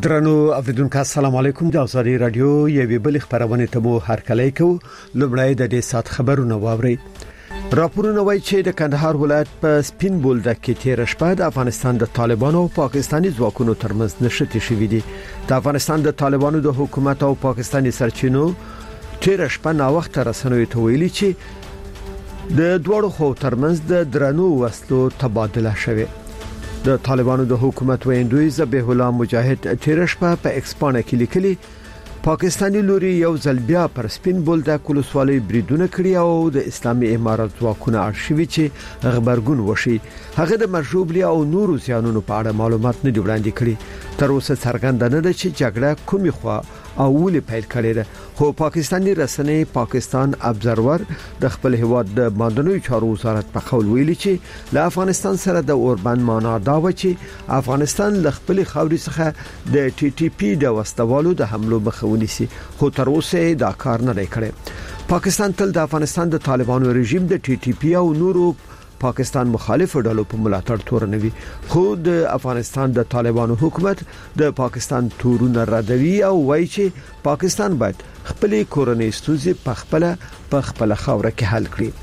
درنو اوریدونکو السلام علیکم د ازادي رادیو یوې بل خبرونه ته مو هرکلی کو لومړی د دې سات خبرونه واوري. راپورونه وايي چې د کندهار ولایت په سپین بولدک کې تیر شپه د افغانستان د طالبانو او پاکستاني ځواکونو ترمنځ نښتې شوې دي. د افغانستان د طالبانو د حکومت او پاکستاني سرچینو تیر شپه نا وخت رسنوي ته ویلي چې د دوړو خو ترمنځ د درنو وسلو تبادله شوه. د طالبانو د حکومت ویندوی ذبیح الله مجاهد تیر شپه په ایکسپانه کې لیکلي پاکستاني لوري یو ځل بیا پر سپین بولدک ولسوالۍ بریدونه کړی او د اسلامي امارات ځواکونه ارشیوي چې خبرګون وشي هغه د مرجوبلي او نورو ځانونو په اړه معلومات نه دی وړاندې کړی. تر اوسه څرګنده نه ده چې جګړه کومې خوا او ولې پیل کړې ده. خو پاکستاني رسنۍ پاکستان ابزرور د خپل هیواد د ماندنوي چارو وزارت په قول ویلي چې له افغانستان سره د اوربند معنا دا و چې افغانستان له خپل خاورې څخه د ټي ټي پی د وسوالو د حملو مخاوني سي خو تر اوسه دا کار نه کړي. پاکستان تل د افغانستان د طالبانو رژیم د ټي ټي پی او نورو پاکستان مخالف ډلو په ملاتړ تورنوي. خو د افغانستان د طالبانو حکومت د پاکستان تورونه ردوي او وایي چې پاکستان باید خپل کورنۍ ستونزې په خپل خاوره کې حل کړي.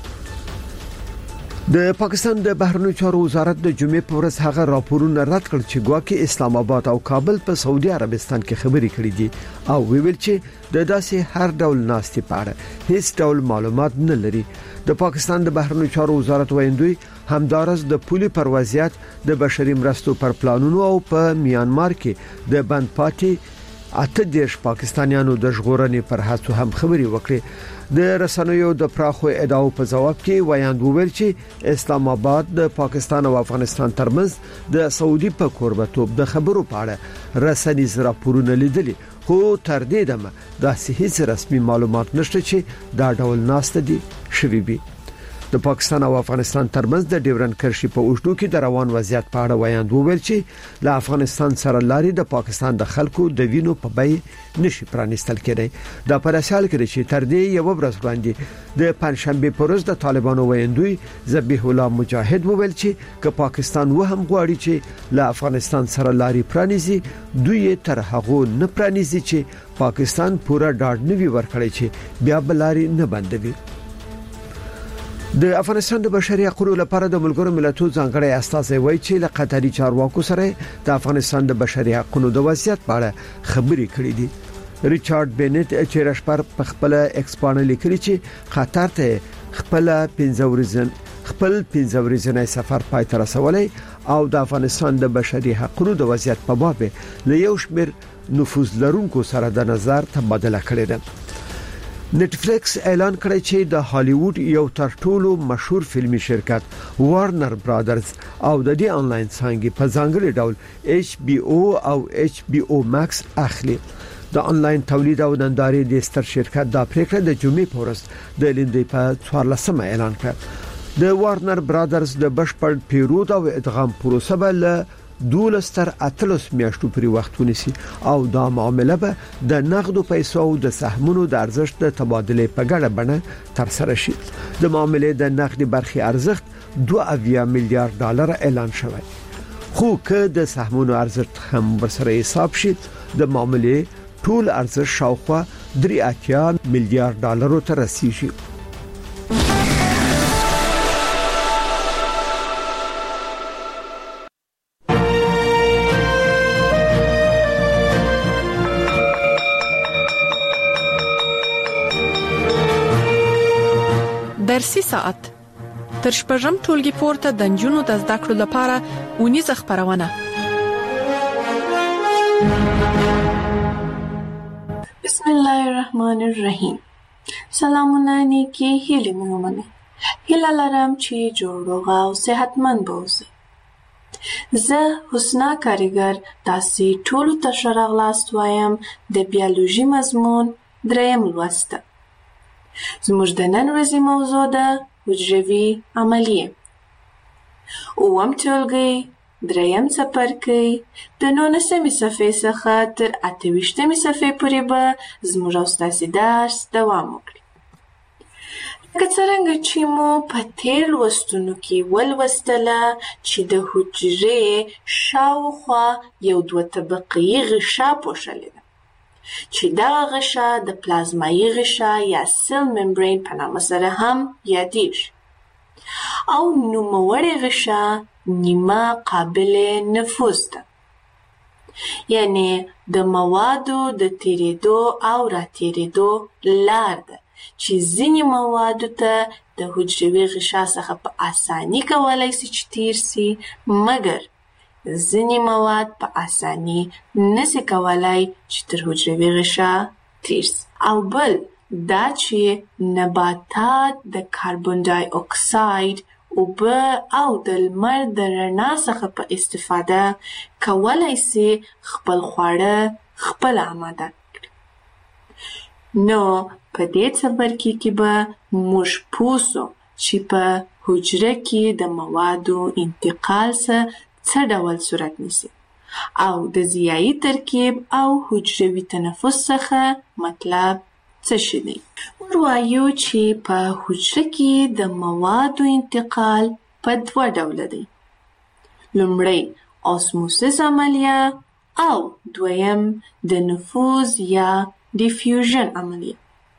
د پاکستان د بهرنیو چارو وزارت د جمعې په ورځ هغه راپورونه رد کړ چې ګواکې اسلام آباد او کابل په سعودي عربستان کې خبرې کړې دي او ویل چې د داسې هر ډول ناستې په اړه هیڅ ډول معلومات نه لري. د پاکستان د بهرنیو چارو وزارت ویندوی همدارس د پولي پروازیات د بشري مرستو پر پلانونو او په میانمار کې د بند پاتې اته دیش پاکستانیانو د ژغورنې پر هڅو هم خبري وکړي. د رسنیو د پراخو ادعاو په جواب کې ویاند وویل چې اسلام آباد د پاکستان او افغانستان ترمنځ د سعودي په قربتوب د خبرو په اړه رسنیز راپورونه لیدلي خو تر دې دمه د هیڅ رسمي معلومات نشته چې دا ډول ناسته دي شوي وي. د پاکستان او افغانستان ترمنځ د ډیورن کرښې په اوږدو کې د روان وضعیت په اړه ویاند وویل چې له افغانستان سره لاري د پاکستان د خلکو د وینو په بې نشي پرانستل کېدای. دا په اصل کې چې تر دې یو ورځ وړاندې د پنځشنبه په ورځ د طالبانو ویندوی ذبیح الله مجاهد وویل چې که پاکستان وهم غواړي چې له افغانستان سره لاري پرانیزي دوی تر هغه نه پرانیزي چې پاکستان پورا ډاډ نوي ورکړي چې بیا بلاري نه بندوي. د افغانستان د بشري حقوقو لپاره د ملګرو ملتونو ځانګړی استازی وایي چې له قطري چارواکو سره د افغانستان د بشري حقوقو د وضعیت په اړه خبرې کړې دي. ریچارډ بینټ چې رشپر په خپل ایکسپانه لیکلي چې قطر ته خپل 15 ورځې سفر پای ته رسولای او د افغانستان د بشري حقوقو د وضعیت په باب له یو شمېر نفوذ لرونکو سره د نظر تبادله کړې ده. نتفلیکس اعلان کړی چې د هالیوود یو تر ټولو مشهور فلمي شرکت وارنر برادرز او د دې انلاین څانګې په ځانګړي ډول HBO او HBO Max اخلي. د انلاین تولید او نندارې د ستر شرکت د پریکړه د جمعې په ورځ د لیندې په 14 اعلان کړ. د وارنر برادرز د بشپړ پیرود او ادغام پروسه به 12 تر 18 میاشتو پورې وخت ونیسي او دا معامله به د نقدو پیسو او د سهمونو د ارزښت د تبادله په ګډه بڼه تر سره شي. د معاملې د نقدي برخې ارزښت 2 میلیارډ ډالر اعلان شوی. خو که د سهمونو ارزښت هم ورسره حساب شي د معاملې ټول ارزښت شاوخوا 3 میلیارډ ډالر ته رسیږي. درسي ساعت تر شپږم ټولګي پورته د جنونو د زده کړو لپاره ونیزه خبرونه. بسم الله الرحمن الرحیم. سلامونه نیکی هیله مې هیله لرم چې جوړ او صحتمند اوسئ. زه حسنا کاریګر تاسو ټول ته ښه راغلاست وایم د بیولوژي مضمون 3 لوست. زموږ د نن ورځې موضوع ده حجروي عملیه. اووم ټولګی 3 څپرکی د 19مې صفحې څخه تر 28مې صفحې پورې به زموږ او ستاسو درس دوام وکړي. که څرنګه چې مو په تیر لوستونو کې ولوستله چې د حجرې شاوخوا یو 2 طبقې غشا پوښلې ده چې دغه غشا د پلازمایي غشا یا سیل ممبرین په نامه سره هم یادیږي او نوموړې غشا نیمه قابل نفوذ ده، یعنی د موادو د تیریدو او راتیریدو لار ده چې ځینې موادو ته د حجروي غشا څخه په اساني کولای شي چې تیر سي، مګر ځینې مواد په اساني نسي کولای چې تر حجروي غشا تیر سي. او بل دا چې نباتات د کاربن ډای اکساید، اوبه او د لمر د رڼا څخه په استفاده کولای سي خپل خواړه خپل آماده کړي. نو په دې څپرکي کې به موږ پوه سو چې په حجره کې د موادو انتقال څه ډول صورت نیسي او د ضیایي ترکیب او حجروي تنفس څخه مطلب څه شي دی. موږ وایو چې په حجره کې د موادو انتقال په 2 ډوله دی. لومړی اسموسیس عملیه او دویم د نفوذ یا ډیفیوژن عملیه،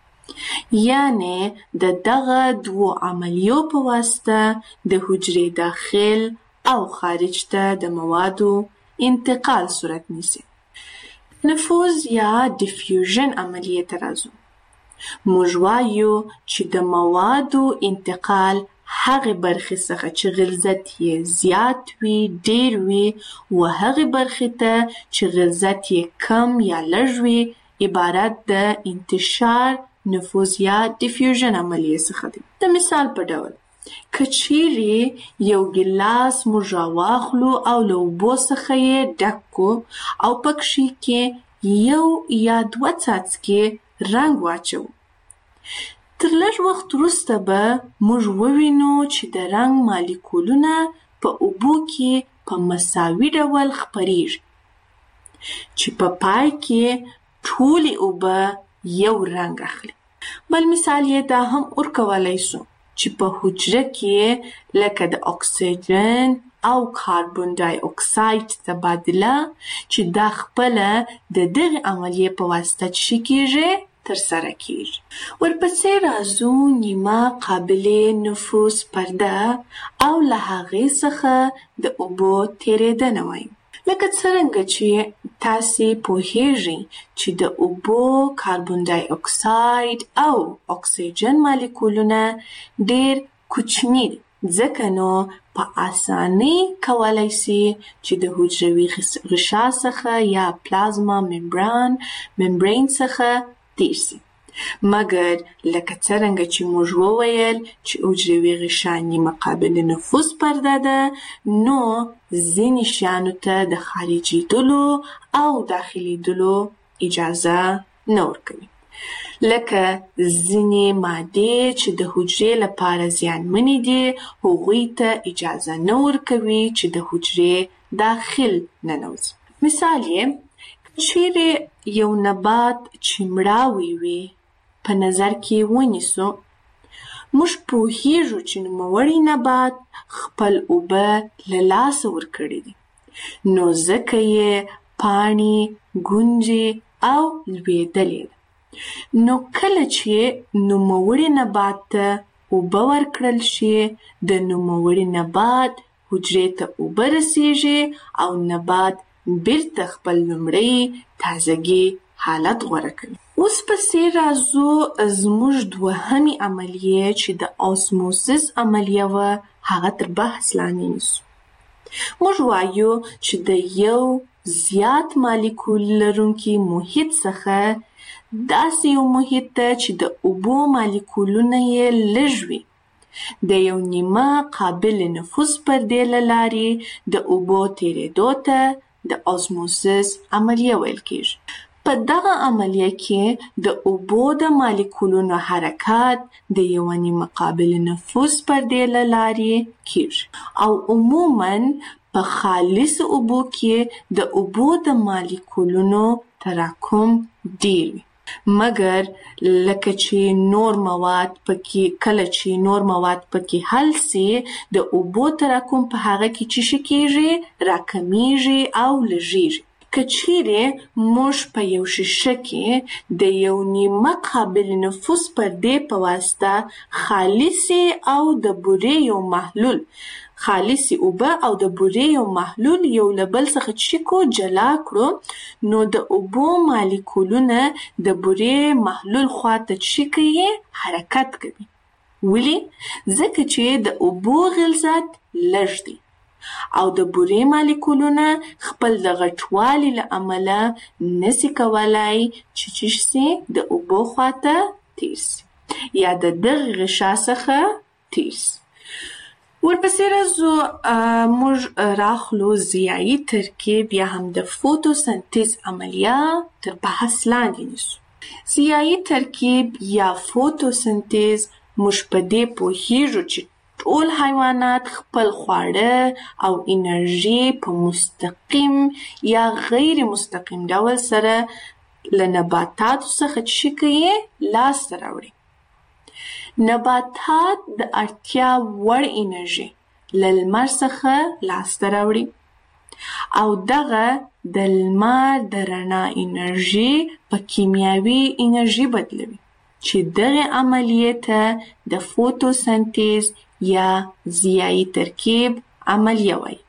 یعنی د دغه 2 عملیو په واسطه د حجرې داخل او خارج ته د موادو انتقال صورت نیسي. نفوذ یا ډیفیوژن عملیه ته راځو. موږ وایو چې د موادو انتقال هغه برخې څخه چې غلظت یې زیات وي، ډیر وي، و هغه برخې ته چې غلظت یې کم یا لږ وي عبارت د انتشار، نفوذ یا ډیفیوژن عملیه څخه دی. د مثال په ډول که چیرې یو ګیلاس موږ راواخلو او له اوبو څخه یې ډک کړو او پکښې کې 1 یا 2 څاڅکي رنګ واچو، تر لږ وخت وروسته به موږ ووینو چې د رنګ مالیکولونه په اوبو کې په مساوي ډول خپریږي چې په پای کې ټولې اوبه یو رنګ اخلي. بل مثال یې دا هم ورکولای شو چې په حجره کې لکه د اکسیجن او کاربن ډای اکساید تبادله چې دا خپله د دغه عملیې په واسطه چې کیږي ترسره کیږي. ورپسې راځو نیمه قابل نفوذ پرده او له هغې څخه د اوبو تیریدنه وایو. لکه څرنګه چې تاسې پوهیږئ چې د اوبو کاربن ډای اکساید او اکسیجن مالیکولونه ډیر کوچني دي، ځکه نو په اسانۍ کولای سي چې د حجروي غشا څخه یا پلازما ممبرین څخه تیر سي. مګر لکه څرنګه چې موږ وویل چې حجروي غشا نیمه قابل نفوذ پرده ده، نو ځینې شیانو ته د خارجېدلو او داخلېدلو اجازه نه ورکوي. لکه ځینې مادې چې د حجرې لپاره زیانمنې دي، هغوی ته اجازه نه ورکوي چې د حجرې داخل ننوځي. مثال یې چیرې یو نبات چې مړاوی وي په نظر کې ونیسو، موږ پوهیږو چې نوموړی نبات خپل اوبه له لاسه ورکړي دي، نو ځکه یې پاڼې، ګونجې او لوېدلې ده. نو کله چې نوموړي نبات ته اوبه ورکړل شي، د نوموړي نبات حجرې ته اوبه رسیږي او نبات بیرته خپل لومړی تازګي حالت غوره کوي. اوس پسې راځو زموږ دوهمې عملیې چې د اسموسیس عملیه وه، هغه تر بحث لاندې نیسو. موږ وایو چې د یو زیات مالیکول لرونکي محیط څخه داسې یو محیط ته چې د اوبو مالیکولونه یې لږ وي، د یو نیمه قابل نفوذ پردې له لارې د اوبو تیریدو ته د اسموسیس عملیه ویل کېږي. په دغه عملیه کې د اوبو د مالیکولونو حرکت د یو نیمه قابل نفوذ پردې له لارې کېږي او عموماً په خالص اوبو کې د اوبو د مالیکولونو تراکم ډیر وي. مګر لکه چې نور مواد پکې حل سي د اوبو تراکم په هغه کې چې کېږي راکمیږي او لږیږي. کچیرې موږ په یو شیشه کې د یو نیمه قابل نفوذ پردې په واسطه خالصي او د بورې یو محلول خالصي اوبه او د بورې یو محلول یو له بل څخه چیکو جلا کړو، نو د اوبو مالیکولونه د بورې محلول خواته چیکي حرکت کوي. ولی؟ ځکه چې د اوبو غلظت لږ دی او د بورې مالیکولونه خپل د غټوالي له امله نسی کولای چې د اوبو خواته تیر سي یا د دغه غشا څخه تیر سي. ورپسې راځو موږ راخلو ضیایي ترکیب یا هم د فوتوسنتیز عملیه تر بحث لاندې نیسو. ضیایي ترکیب یا فوتوسنتیز موږ په دې پوهیږو چې ټول حیوانات خپل خواړه او انرژي په مستقیم یا غیر مستقیم ډول سره له نباتاتو څخه چې کوي لاسته راوړي. نباتات د اړتیا وړ انرژي له لمر څخه لاسته راوړي او دغه د لمر د رڼا انرژي په کیمیاوي انرژي بدلوي چې دغه عملیه ته د فوتوسنتیز یا ضیایي ترکیب عملیه وایي.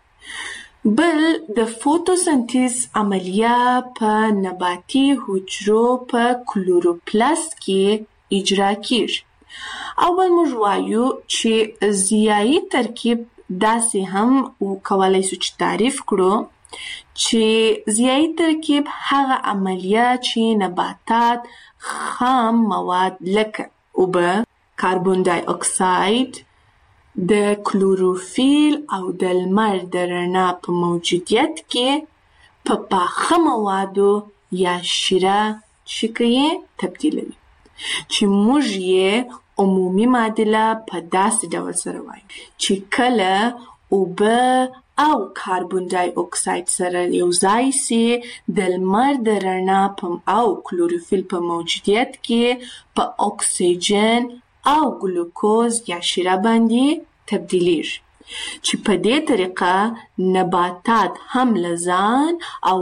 بل د فوتوسنتیز عملیه په نباتي حجرو په کلوروپلاست کې اجرا کیږي. اول موږ وایو چې ضیایي ترکیب داسې هم کولای شو چې تعریف کړو چې ضیایي ترکیب هغه عملیه چې نباتات خام مواد لکه اوبه، کاربن دای اکساید، د کلوروفیل او د لمر د رڼا په موجودیت کې په پاخه موادو یا شیره شکیه تبدیلوي چې موږ یې عمومي معادله په داسې ډول سره وایو چې کله اوبه او کاربن دای اکساید سره یو ځای سي د لمر د رڼا او کلوروفیل په موجودیت کې په اکسیجن او ګلوکوز یا شیره باندې تبدیلیږي چې په دې طریقه نباتات هم لزان او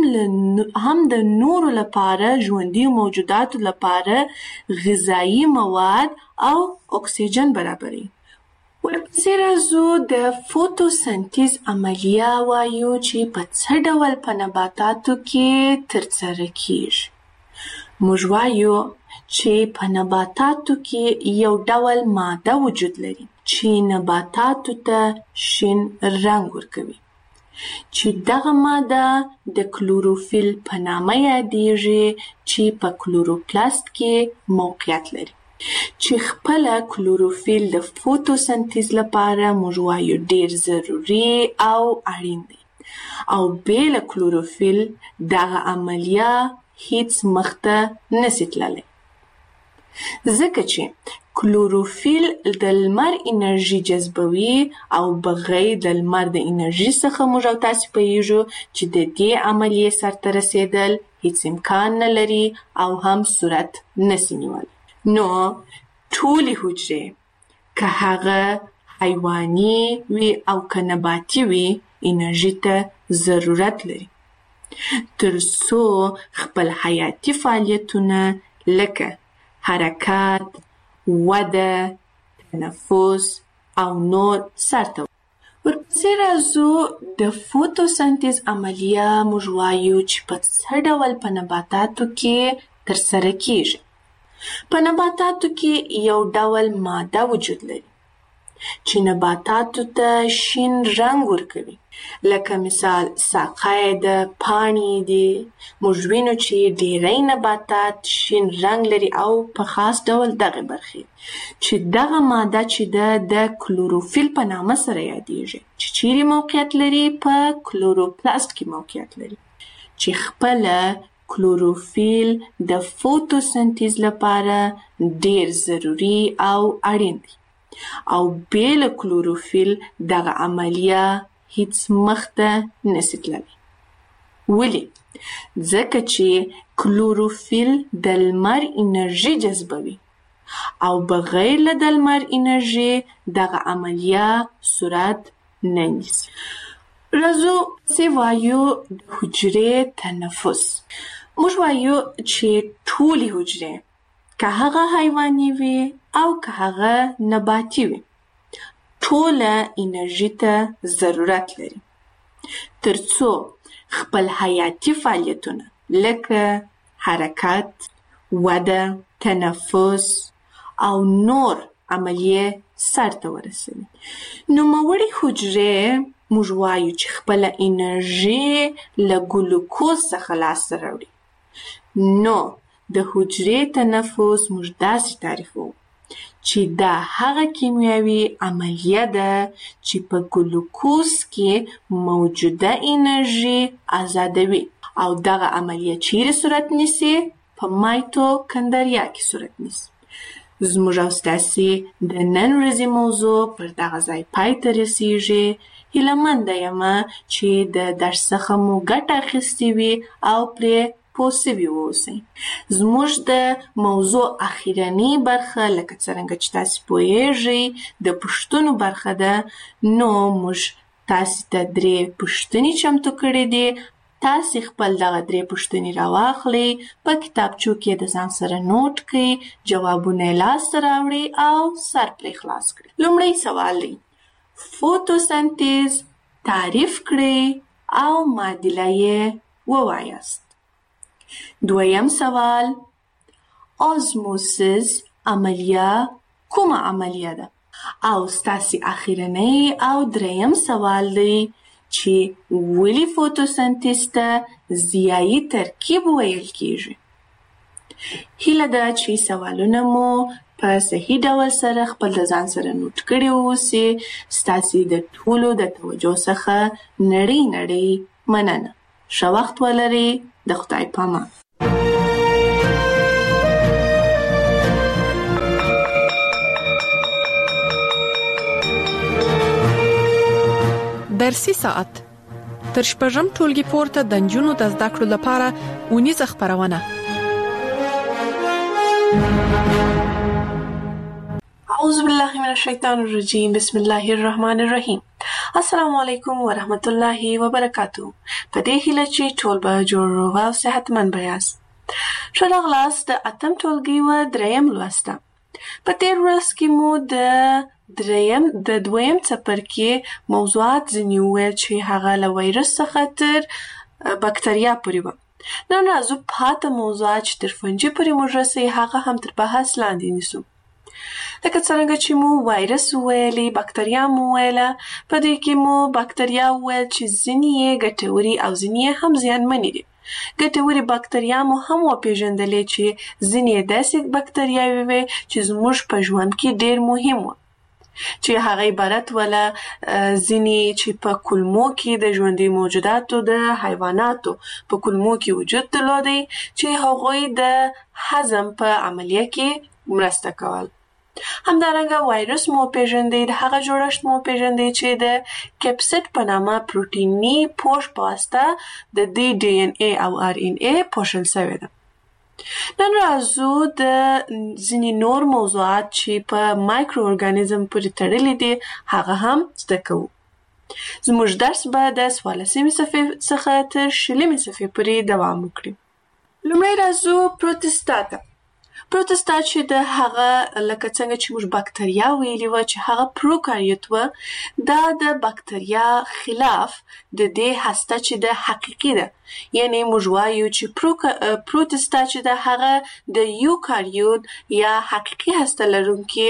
هم د نورو لپاره ژوندي موجوداتو لپاره غذایی مواد او اکسیجن برابري. ورپسې راځو د فوتوسنتیز عملیه وایو چې په څه ډول په نباتاتو کې ترسره کیږي. موږ وایو چې په نباتاتو کې یو ډول ماده وجود لري چې نباتاتو ته شین رنګ ورکوي چې دغه ماده د کلوروفیل په نامه یادیږي چې په کلوروپلاست کې موقعیت لري چې خپل کلوروفیل د فوتوسنتیز لپاره موږ وایو ډیر ضروري او اړین دی او بې له کلوروفیل دغه عملیه هیڅ مخته نشي تللی ځکه چې کلوروفیل د لمر انرژي جذبوي او بغیر د لمر د انرژي څخه موږ تاسو پوهیږو چې د دې عملیې سرته رسیدل هیڅ امکان نه لري او هم صورت نشي نیولی. نو ټولې حجرې که هغه حیواني وي او که نباتي وي انرژي ته ضرورت لري تر څو خپل حیاتي فعالیتونه لکه حرکت، وده، تنفس او نور سرته. ورپسې راځو د فوتوسنتیز عملیه موږ وایو چې په څه ډول په نباتاتو کې ترسره کیږي. په نباتاتو کې یو ډول ماده وجود لري چې نباتاتو ته شین رنګ ورکوي لکه مثال ساقه د پاڼې دی. موږ وینو چې ډیری نباتات شین رنګ لري او په خاص ډول دغه برخې چې دغه ماده چې د کلوروفیل په نامه سره یادیږي چې چیرې موقعیت لري په کلوروپلاست کې موقعیت لري چې خپل کلوروفیل د فوتوسنتیز لپاره ډیر ضروري او اړین دی او بې له کلوروفیل دغه عملیه هیڅ مخته نشي تللی. ولی؟ ځکه چې کلوروفیل د لمر انرژي جذبوي او بغیر له د لمر انرژي دغه عملیه صورت نه نیسي. راځو چې وایو د حجرې تنفس. موږ وایو چې ټولې حجرې که هغه حیواني وي او که هغه نباتي وي ټوله انرژي ته ضرورت لري ترڅو خپل حیاتي فعالیتونه لکه حرکت، وده، تنفس او نور عملیې سرته ورسوي. نوموړې حجرې موږ وایو چې خپله انرژي له ګلوکوز څخه لاسته راوړي. نو د حجرې تنفس موږ داسې تعریفوو چې دا هغه کیمیاوي عملیه ده چې په ګلوکوز کې موجوده انرژي آزادوي او دغه عملیه چیرې صورت نیسي؟ په مایتوکندریا کې صورت نیسي. زموږ او ستاسې د نن ورځې موضوع پر دغه ځای پای ته رسیږي. هیله یمه چې د درس څخه مو ګټه اخیستې وي او پرې پوه سوي واوسئ. زموږ د موضوع اخیرنۍ برخه لکه څرنګه چې تاسې پوهیږئ د پوښتنو برخه ده. نو موږ تاسې ته 3 پوښتنې چمتو کړې دي. تاسې خپل دغه 3 پوښتنې راواخلئ، په کتابچو کې د ځان سره نوٹ کړئ، جوابونه یې لاسته راوړئ او سر پرې خلاص کړئ. لومړی سوال دی فوتوسنتیز تعریف کړئ او معادله یې ووایاست. دویم سوال آزموسیس عملیه کومه عملیه ده؟ او ستاسې اخیرنۍ او دریم سوال دی چې ولې فوتوسنتیز ته ضیایي ترکیب ویل کیږي؟ هیله ده چې سوالونه مو په صحیح ډول سره خپل د ځان سره نوٹ کړي اوسئ. ستاسې د ټولو د توجه څخه نړۍ مننه. ښه وخت ولرئ. د خدای په امان. درسي ساعت تر شپږم ټولګي پورته د نجونو د زده کړو لپاره اونیزه خپرونه. اعوذ بالله من الشیطان الرجیم. بسم الله الرحمن الرحیم. السلام علیکم ورحمت الله وبرکاتو. په دې هیله چې ټول به جوړ روغ او صحتمند به یاست. ښه راغلاست د 8م ټولګي و 3م لوست. په تیر ورځ کې مو د دویم څپرکي موضوعات ځینې وویل چې هغه له وایرس څخه تر بکتریا پورې وه. نن راځو پاته موضوعات چې تر فنجي پورې موږ رسوي هغه هم تر بحث لاندې نیسو. لکه څرنګه چې مو وایرس وویلې، بکتریا مو وویله. په دې کې مو بکتریا وویل چې ځینې یې ګټورې او ځینې یې هم زیانمنې دي. ګټورې بکتریا مو هم وپېژندلې چې ځینې یې داسې بکتریاوې وې چې زموږ په ژوند کې ډېر مهم وه، چې هغه عبارت وله ځینې چې په کولمو کې د ژوندي موجوداتو د حیواناتو په کولمو کې وجود درلودی چې هغوی د هضم په عملیه کې مرسته کول. همدارنګه وایرس مو پیژندې، د هغه جوړښت مو پیژندې چې د کپسید په نامه پروتیني پوښ په واسطه د دې ډي ان اے او ار ان اے پوښل شوی ده. نن راځو د ځینې نور موضوعات چې په مایکرو ارګانیزم پورې تړلي دي هغه هم زده کوو. زموږ درس به د 14مې صفحې څخه تر 20مې صفحې پورې دوام وکړي. لومړی راځو پروتستا ته. پروتستا چې د هغه لکه څنګه چې موږ بکتریا ویلي وه چې هغه پروکاریوت وه، دا د بکتریا خلاف د دې هسته چې د حقیقي ده، یعنی موږ وایو چې پروتستا چې د هغه د یوکاریوت یا حقیقي هسته لرونکي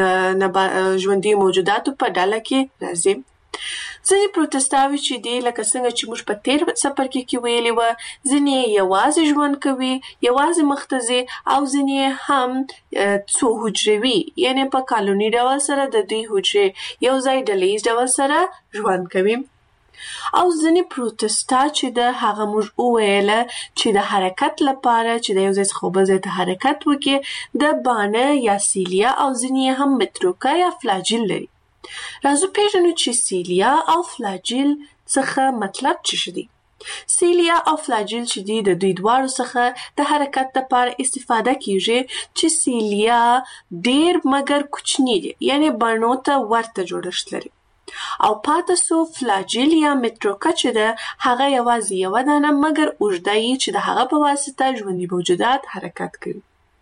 ژوندي موجوداتو په ډله کې راځي. ځینې پروتستاوي چې دي لکه څنګه چې موږ په تیر څپرکي کې ویلي وه، ځینې یوازې ژوند کوي، یوازې مخته ځي، او ځینې هم څو حجروي یعنی په کالوني ډول سره د دوی حجرې یو ځای ډلیز ډول سره ژوند کوي. او ځینې پروتستا چې د هغه موږ وویله چې د حرکت لپاره چې د یو ځای څخه بل ځای ته حرکت وکړي د بانه یا سیلیا او ځینې هم متروکه یا فلاجیل لري. راځو پیژنو چې سیلیا او فلاجیل څخه مطلب څه دی. سیلیا او فلاجیل چې دي د دوی دواړو څخه د حرکت لپاره استفاده کیږي چې سیلیا ډیر مګر کوچنی دي یعنی بڼو ته ورته جوړښت لري او پاتې سو فلاجیل یا متروکا چې ده هغه یوازې یو دانه مګر اوږده چې د هغه په واسطه ژوندي موجودات حرکت کوي.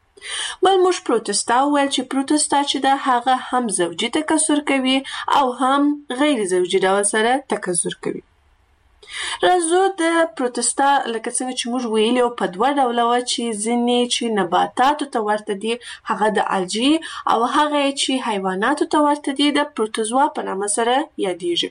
بل موږ پروتستا ویل چې پروتستا چې ده هغه هم زوجي تکثر کوي او هم غیر زوجي ډول سره تکثر کوي. راځو د پروتستا لکه څنګه چې موږ ویلي او په دوه ډوله و چې ځینې چې نباتاتو ته ورته دي هغه د الجی او هغه چې حیواناتو ته ورته دي د پروتوزوا په نامه سره یادېږي.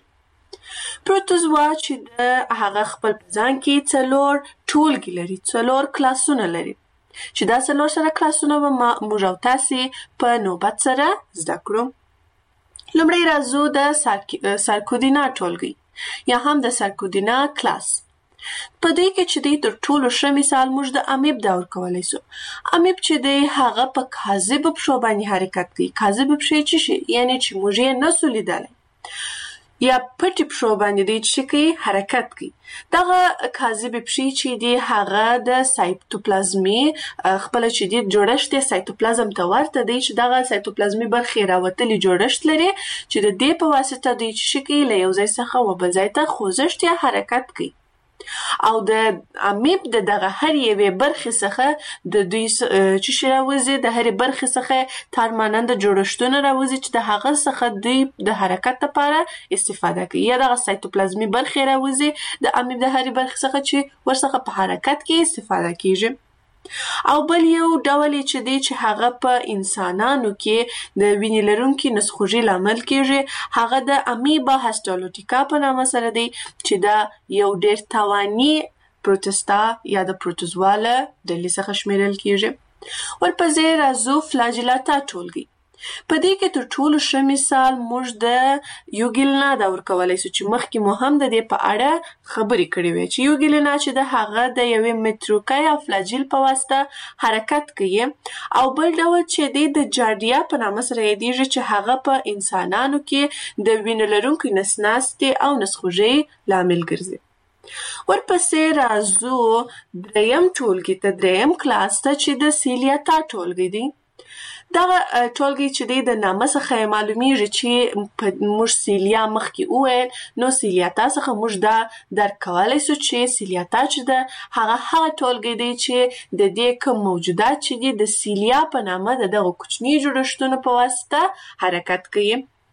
پروتوزوا چې د هغه خپل په ځان کې 4 ټولګي لري 4 کلاسونه لري چې دا 4 سره کلاسونه به موږ او تاسې په نوبت سره زده کړو. لومړی راځو د سارکودینا ټولګي یا هم د سارکودینا کلاس. په دې کې چې د تر ټولو ښه مثال موږ د امیب دا ورکولی سو. امیب چې دی هغه په کاذب پښو باندې حرکت کوي. کاذب پښې څه شي یعنی چې موږ یې نسو لیدلی یا پټې پښو باندې دی چې کوي حرکت کوي. دغه کاذب پښې چې دی هغه د سایتوپلازمي خپل چې دی جوړښت یې سایتوپلازم ته ورته دی چې دغه سایتوپلازمي برخې راوتلي جوړښت لري چې د دې په واسطه دی چې کوي له یو ځای څخه و بل ځای ته خوځښت یا حرکت کوي. او د امیب دغه هر یوې برخې څخه د دوی چې شي راوځي د هرې برخې څخه تارماننده جوړښتونه راوځي چې د هغه څخه دوی د حرکت لپاره استفاده کوي یا دغه سایتوپلازمي برخې راوځي د امیب د هرې برخې څخه چې ورڅخه په حرکت کې استفاده کیږي. او بل یو ډول چې دی چې هغه په انسانانو کې د وینې لرونکي نسخوږي لامل کیږي هغه د امیبا هسټالوټیکا په نامه سره دی چې دا یو ډیر توانی پروتستا یا د پروتوزوا له ډلې څخه شمیرل کیږي. ورپسې راځو فلاجیلاتا ټولګي. په دې کې تر ټولو ښه مثال موږ د یوګیلنا دا ورکولی سو چې مخکې مو هم د دې په اړه خبرې کړې وې چې یوګیلنا چې د هغه د یوې متروکا یا فلاجیل په واسطه حرکت کوي او بل ډول چې دی د جاردیا په نامه سره یادېږي چې هغه په انسانانو کې د وینې لرونکي نسناستې او نسخوږۍ لامل ګرځي. ورپسې راځو دریم ټولګي ته دریم کلاس ته چې د سیلیاتا ټولګي دی. دغه ټولګي چې دی د نامه څخه معلومیږي چې موږ سیلیا مخکې وویل نو سیلیاتا څخه موږ دا درک کولی سو چې سیلیاتا چې ده هغه ټولګي دی چې د دې کوم موجودات چې دي د سیلیا په نامه د دغه کوچني جوړښتونو په واسطه حرکت کوي.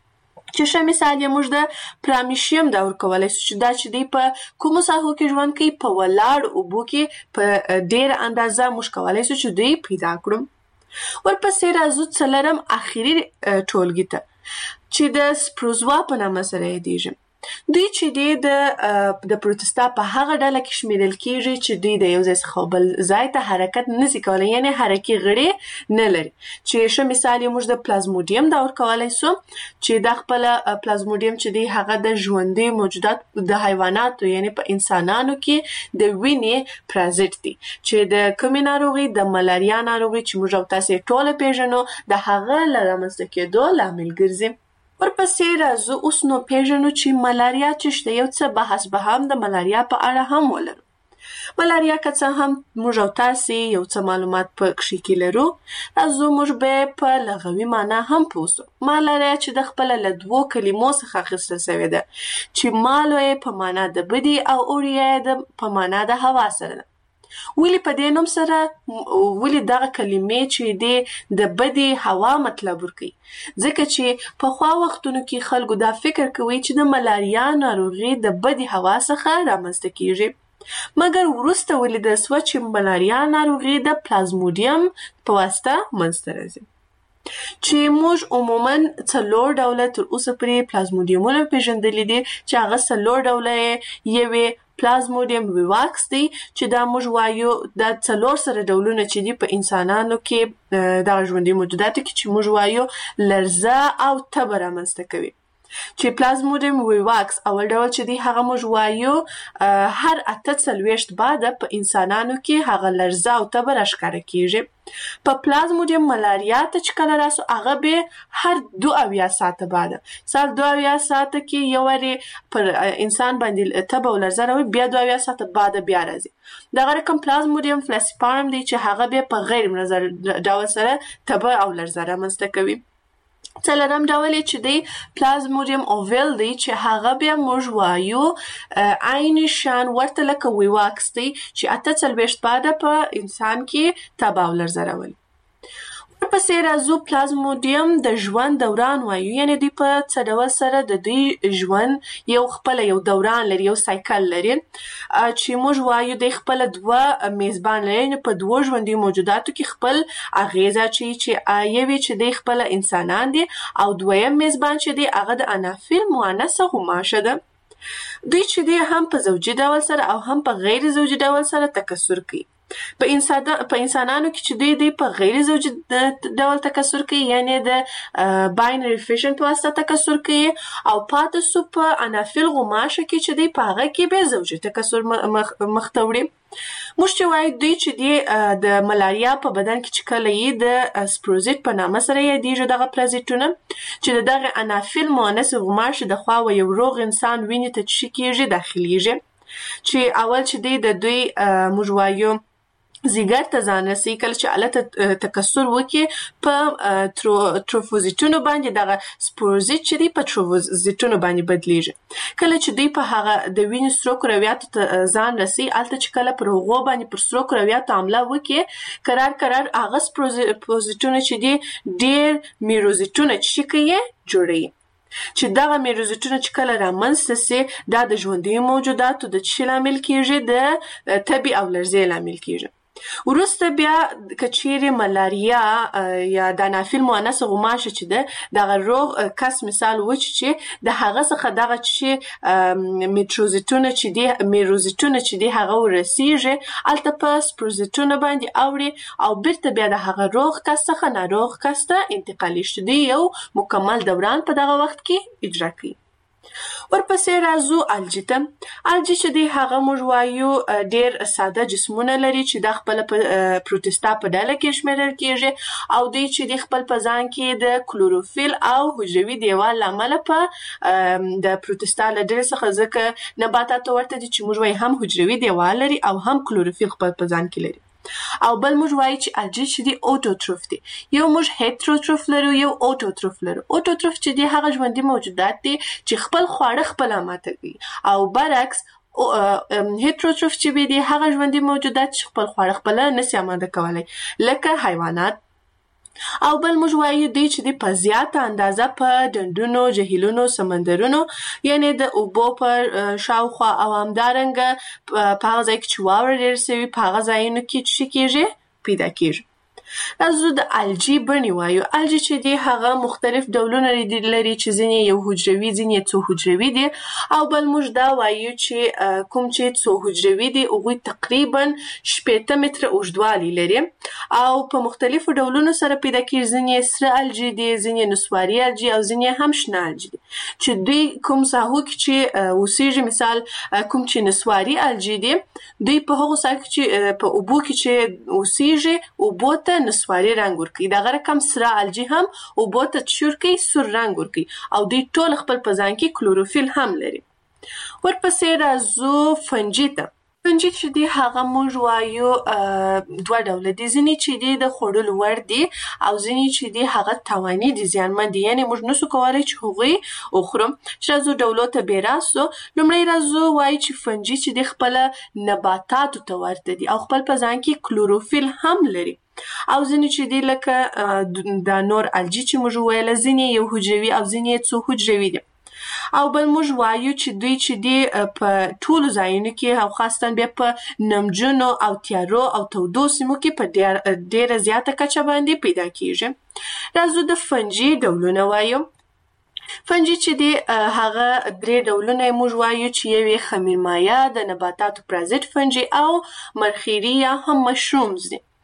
چې ښه مثال یې موږ د پرامیشیم دا ورکولی سو چې دا چې دی په کومو ساحو کې ژوند کوي په ولاړ اوبو کې په ډېره اندازه موږ کولی سو چې دوی پیدا کړو. ورپسې راځو څلورم اخري ټولګي ته چې د سپروزوا په نامه سره یادېږي. دوی چې دی د پروتستا په هغه ډله کې شمیرل کیږي چې دوی د یو ځای څخه بل ځای ته حرکت نشي کولی یعنی حرکي غړي نه لري. چې ښه مثال یې موږ د پلازموډیم دا ورکولی سو چې دا خپل پلازموډیم چې دی هغه د ژوندي موجودات د حیواناتو یعنی په انسانانو کې د وینې پرازیت دی چې د کومې ناروغي د ملاریا ناروغي چې موږ او تاسې ټوله پیژنو د هغه له رامنځته کېدو لامل ګرځي. ورپسې راځو اوس نو پیژنو چې ملاریا څه شته. یو څه بحث به هم د ملاریا په اړه هم ولرو. ملاریا که څه هم موږ او تاسې یو څه معلومات په کښې کې لرو راځو موږ به په لغوي معنا هم پوه سو. ملاریا چې د خپله له 2 کلمو څخه اخیستل سوې ده چې مالو یې په معنا د بدي او اوریا یې په معنا د هوا سره ده. ولی په دې نوم سره ولی دغه کلمې چې دی د بدی هوا مطلب ورکوي ځکه چې په خوا وختونو کې خلکو دا فکر کوي چې د ملاریا ناروغي د بدی هوا څخه رامنځته کیږي مګر وروسته ولیدل سوه چې ملاریا ناروغي د پلازموډیم په واسطه منځته راځي چې موږ عموما 4 ډوله تر اوسه پورې پلازموډیمونه پیژندلي دي چې هغه 4 ډوله یوې پلازموډیم ویواکس دی چې دا موږ وایو د 4 سره ډولونه چې دي په انسانانو کې د ژوندي موجوداتو کې چې موږ وایو لرزه او تبه رامنځته کوي چې پلازموډیم ویواکس اول ډول چې دی هغه موږ وایو هر 48 بعد په انسانانو کې هغه لرزه او تبه راښکاره کیږي. په پلازموډیم ملاریا ته چې کله راسو هغه به هر 2 ساعته بعد سال 2 ساعته کې یو وری پر انسان باندې تبه او لرزه راوي بیا 2 ساعته بعد بیا راځي. دغه رقم پلازموډیم فلاسیپارم دی چې هغه به په غیر منظم ډول سره تبه او لرزه رامنځته کوي. څلورم ډول چې دی پلازموډیم اوویل دی چې هغه بیا موږ وایو عین شان ورته لکه ویواکس دی چې 48 بعد په انسان کې تبه او لرزه راولي. ورپسې راځو پلازموډیم د ژوند دوران وایو، یعنی دوی په څه ډول سره د دوی ژوند یو خپل یو دوران لري، یو سایکل لري چې موږ وایو د خپل 2 میزبان لري په 2 ژوندي موجوداتو کې خپل اغیزه چې یوي چې د خپل انسانان دي او دویم میزبان چې دی هغه د انافیل مؤنثه غوماشه ده. دوی چې دی هم په زوجي ډول سره او هم په غیر زوجي ډول سره تکثر کوي. په انسانانو کې چې دی په غیر زوجي ډول تکثر کوي، یعنی د باینری فیشن په واسطه تکثر کوي، او پاتې سو په انافیل غوماشه کې چې دی په هغه کې به زوجي تکثر مخته وړي. موږ چې وایو دوی چې دی د ملاریا په بدن کې چې کله یې د سپروزیت په نامه سره یادیږي دغه پلازیتونه چې دغه انافیل مؤنث غوماشه د خوا و یو روغ انسان وینې ته چې کېږي داخليږي، چې اول چې دی د دوی موږ وایو زیګر ته ځان رسي، کله چې الته تکثر وکړي په تروفوزیتونو باندې دغه سپوروزیت چې دی په تروفوزیتونو باندې بدلیږي. کله چې دوی په هغه د وینې سرو کرویاتو ته ځان رسي، الته چې کله پر هغو باندې پر سرو کرویاتو حمله وکړي قرار هغه سپوروزیتونه چې دی ډیر میروزیتونه چې کوي جوړوي، چې دغه میروزیتونه چې کله رامنځته سي دا د ژوندي موجوداتو د څه لامل کیږي، د تبي او لرزې لامل کیږي. وروسته بیا کچېرې ملاریا یا د انافیل مؤنثه غوماشه چې ده دغه روغ کس مثال و چې د هغه څخه دغه چې میروزیتونه چې دی هغه ورسیږي الته په سپروزیتونه باندې اوړي او بیرته بیا د هغه روغ کس څخه ناروغ کس ته انتقالي شي، دی یو مکمل دوران په دغه وخت کې اجرا کوي. ورپسې راځو الجی ته. الجی چې دی هغه موږ وایو ډیر ساده جسمونه لري چې د خپل پروتستا په ډله کې شمیرل کیږي او دوی چې د خپل په ځان کې د کلوروفیل او حجروي دیوال لامل په د پروتستا له ډلې څخه ځکه نباتات ورته دي چې موږ وایو هم حجروي دیوال لري او هم کلوروفیل خپل په ځان کې لري. او بل موږ وایو چې الجی چې دی اوټوټروف دی. یو موږ هیټروټروف لرو، یو اوټوټروف لرو. اوټوټروف چې دی هغه ژوندي موجودات دي چې خپل خواړه خپل اماده کوي، او برعکس هیټروټروف چې دی هغه ژوندي موجودات چې خپل خواړه خپل نشي اماده کولای لکه حیوانات. او بل موږ وایو دی چې دی په زیاته اندازه په ډنډونو، جهیلونو، سمندرونو، یعنی د اوبو په شاوخوا او همدارنګه په هغه ځای کې چې واوره ډېره سوي په هغه ځایونو کې چې کېږي پیدا کېږي. راځو د الجی بڼې وایو. الجی چې دی هغه مختلف ډولونه لري چې ځینې یو حجروي، ځینې څو حجروي دي، او بل موږ دا وایو چې کوم چې څو حجروي دي هغوی تقریبا 18 متره اوږدوالی لري او په مختلفو ډولونو سره پیدا کېږي. ځینې سره الجی دي، ځینې نسواري الجی او ځینې هم شنه الجی دي چې دوی کوم ساحو کې چې اوسېږي. مثال کوم چې نسواري الجی دي دوی په هغو ساحو کې چې په اوبو کې چې اوسېږي اوبو ته نسواري رنګ ورکوي، دغه رقم سره الجی هم اوبو ته چور کوي، سور رنګ ورکوي او دوی ټول خپل په ځان کې کلوروفیل هم لري. ورپسې راځو فنجي ته. فنجي چې دی هغه موږ وایو 2 ډوله دي، ځینې چې دی د خوړلو وړ دي او ځینې چې دی هغه تاواني دي، زیانمن دي، یعنی موږ نسو کولای چې هغوی وخورو. چې راځو ډولو ته بیا راسو. لومړی راځو وایي چې فنجي چې دی خپل نباتاتو ته ورته دي او خپل په ځان کې کلوروفیل هم لري، او ځینې چې دی لکه د نور الجی چې موږ ویل ځینې یو حجروي او ځینې څو حجروي دي. او بل موږ وایو چې دوی چې دی په ټولو ځایونو کې او خاصتاً بیا په نمجنو او تیارو او تودو سیمو کې په ډیره زیاته کچه باندې پیدا کیږي. راځو د فنجي ډولونه وایو. فنجي چې دی هغه 3 ډولونه موږ وایو چې یو خمیر مایع، د نباتاتو پرازیت فنجي او مرخیري یا هم مشرومز دي.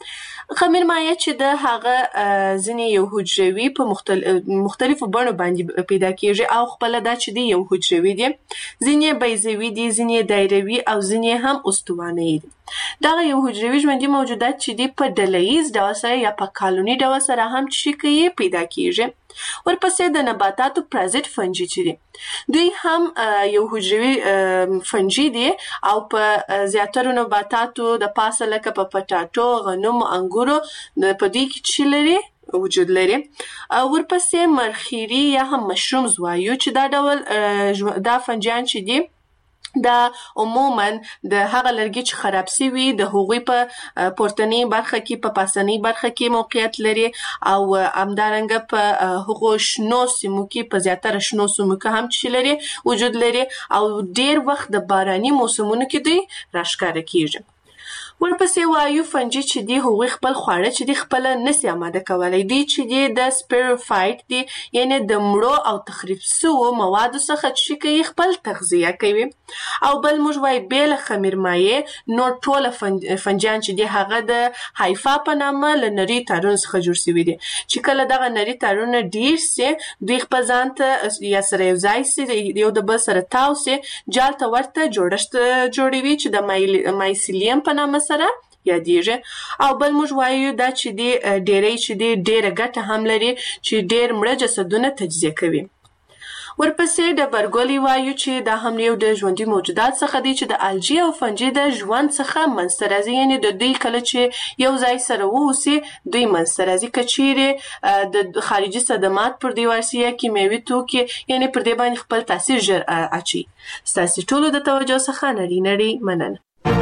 خمیر مایع چې د هغه ځینې یو حجروي په مختلفو بڼو باندې پیدا کیږي او خپل دا چې دی یو حجروي دي، ځینې بیضوي دي، ځینې دایروي او ځینې هم استوانه دي. دا یو حجروي ژوندي موجودات چې دی په ډله‌ییز ډول سره یا په کالوني ډول سره هم چې کوي پیدا کیږي. ورپسې د نباتاتو پرازیت فنجي چې دي دوی هم یو حجروي فنجي دي او په زیاتره نباتاتو د پاسه لکه په پټاټو، غنم، انګورو په دې کې چې لري وجود لري. ورپسې مرخیري یا هم مشرومز وایو چې دا ډول دا فنجان چې دي دا عموما د هغه لرګي چې خراب سوي د هغوی په پورتنی برخه کې په پاسنی برخه کې موقعیت لري او همدارنګه په هغو شنو سیمو کې په زیاتره شنو سیمو کې هم چې لري وجود لري او ډیر وخت د باراني موسمونو کې دوی راښکاره کیږي. ورپسې وایو فنجي چې دی هغوی خپل خواړه چې دی خپل نسي آماده کولی دي چې دی د سپیروفایټ دی، یعنی د مړو او تخریب سوو موادو څخه چې کوي خپل تغذیه کوي. او بل موږ وایو بیل خمیر مایع نور ټول فنجان چې دی هغه د هایفا په نامه له نري تارونو څخه جوړ شوي دي چې کله دغه نري تارونه ډیر سي دوی خپل ځان ته یا سره یو ځای سي یو د بل سره تاو سي جال ته ورته جوړښت جوړوي چې د مایسیلیم په نامه سره یادېږي. او بل موږ وایو دا چې دی ډیری چې دی ډیره ګټه هم لري چې ډیر مړه جسدونه تجزیه کوي. ورپسې د برګولی وایو چې دا هم یو د ژوندي موجودات څخه دی چې د الجی او فنجي د ژوند څخه منځته راځي، یعنی د دوی کله چې یو ځای سره واوسي دوی منځته راځي که چیرې د خارجي صدمات پر دې ورسي یا کیمیاوي توکي یعنی پر دې باندې خپل تاثیر ژر اچي. ستاسې ټولو د توجه څخه نړۍ مننه.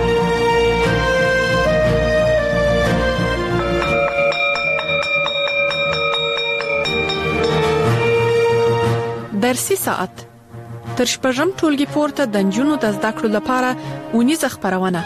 درسي ساعت تر شپږم ټولګي پورته د نجونو د زده کړو لپاره اونیزه خپرونه.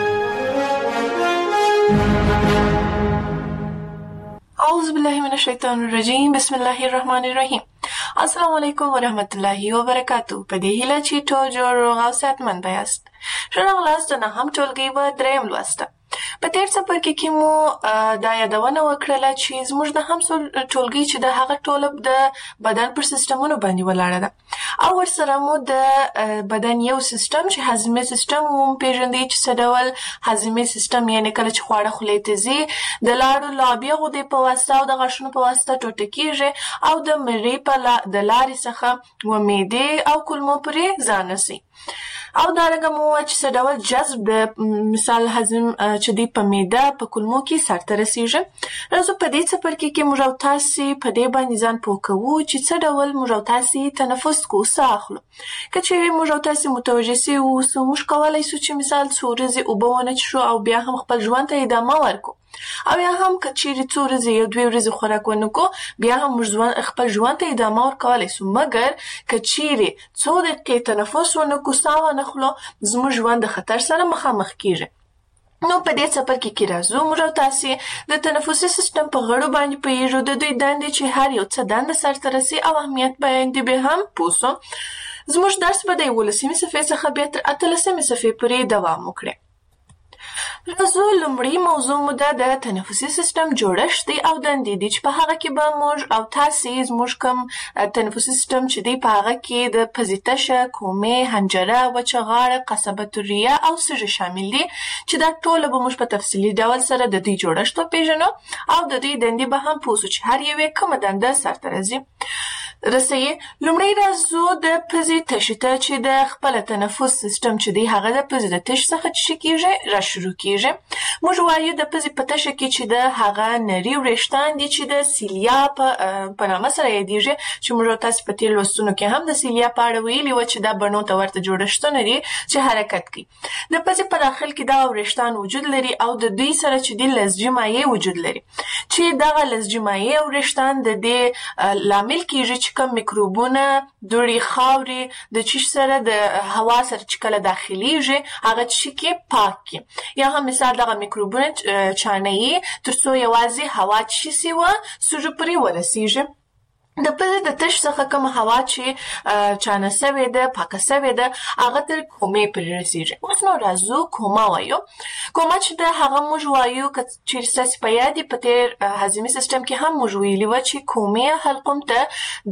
اعوذ بالله من الشیطان الرجیم، بسم الله الرحمن الرحیم. السلام علیکم ورحمت الله وبرکاتہ. په دې هیله چې ټول جوړ او صحتمند یاست. راغلاست نه هم ټولګي و دریم لوسته. په تیر څپرکي کې مو دا یادونه وکړله چې زموږ د هم ټولګي چې د هغه ټوله د بدن پر سیستمونو باندې ولاړه ده او ورسره مو د بدن یو سیستم چې هضمي سیستم مو پیژندې چې څه ډول هضمي سیستم یعنی کله چې خواړه خولې ته ځي د لاړو لابې غدې په واسطه او د غاښونو په واسطه ټوټه کیږي او د مرۍ په د لارې څخه و معدې او کولمو پورې ځان رسي. او دارنګه مو چې څه ډول جذب د مثال هضم چې دی په معده په کولمو کې سرته رسیږي. راځو په دې څپرکي کې موږ او تاسې په دې باندې ځان پوه کوو چې څه ډول موږ او تاسې تنفس کوو، ساه اخلو. که چیرې موږ او تاسې متوجه سوي اوسو موږ کولی شو چې مثال څو ورځې اوبه ونه څښو او بیا هم خپل ژوند ته ادامه ورکړو او یا هم که چیرې څو ورځې یا 2 ورځې خوراک ونه کړو بیا هم موږ خپل ژوند ته ادامه ورکولی شو. مګر که چیرې څو دقیقې تنفس ونه کړو، ساه ونه خلو، زموږ ژوند د خطر سره مخامخ کیږي. نو په دې څپرکي کې راځو موږ او تاسې د تنفسي سیستم په غړو باندې پوهیږو، د دوی دندې چې هر یو څه دنده سرته رسي او اهمیت باندې به هم پوه سو. زموږ درس به د 11مې صفحې څخه بیا تر 18مې صفحې پورې دوام وکړي. راځو لومړی موضوع مو د تنفسي سیستم جوړښت دی او دندې دي چې په هغه کې به موږ او تاسې زموږ کوم تنفسي سیستم چې دی په هغه کې د پزې تشه، کومې، حنجره، وچه غاړه، قصبة الریه او سږي شامل دي چې دا ټول به موږ په تفصیلي ډول سره د دوی جوړښت وپېژنو او د دوی دندې به هم پوه سو چې هر یوې کومه دنده سرته رسي. لومړی راځو د پزې تشې ته چې د خپل تنفس سیستم چې دی هغه د پزې د تش څخه چې کیږي را شروع کیږي. موږ وایو د پزې په تشه کې چې د هغه نري وریښتان دي چې د سیلیا په نامه سره یادېږي چې موږ تاسو په تیر لوستونو کې هم د سیلیا په اړه ویلي و چې دا بڼو ته ورته جوړښتونه دي چې حرکت کوي. د پزې په داخل کې دا وریښتان وجود لري او د دوی سره چې د لزجي مایع وجود لري چې دغه لزجي مایع او وریښتان د دې لامل کیږي چې کوم میکروبونه، دوړې، خاورې د چیش سره د هوا سره چې کله داخليږي هغه چې کې پاک کی یا هم مثال دغه میکروبونه چانه‌ای ترڅو یوازې هوا چې سی و سوژه پرې ورسیږي. د پزې د تش څخه کوم هوا چې چانه سوي ده پاکه سوي ده هغه تر کومې پورې رسیږي. اوس نو راځو کومه وایو. کومه چې د هغه موږ وایو چې ستاسو په یاد په تیر هضمي سیستم کې هم موږ ویلي و چې کومې حلقوم ته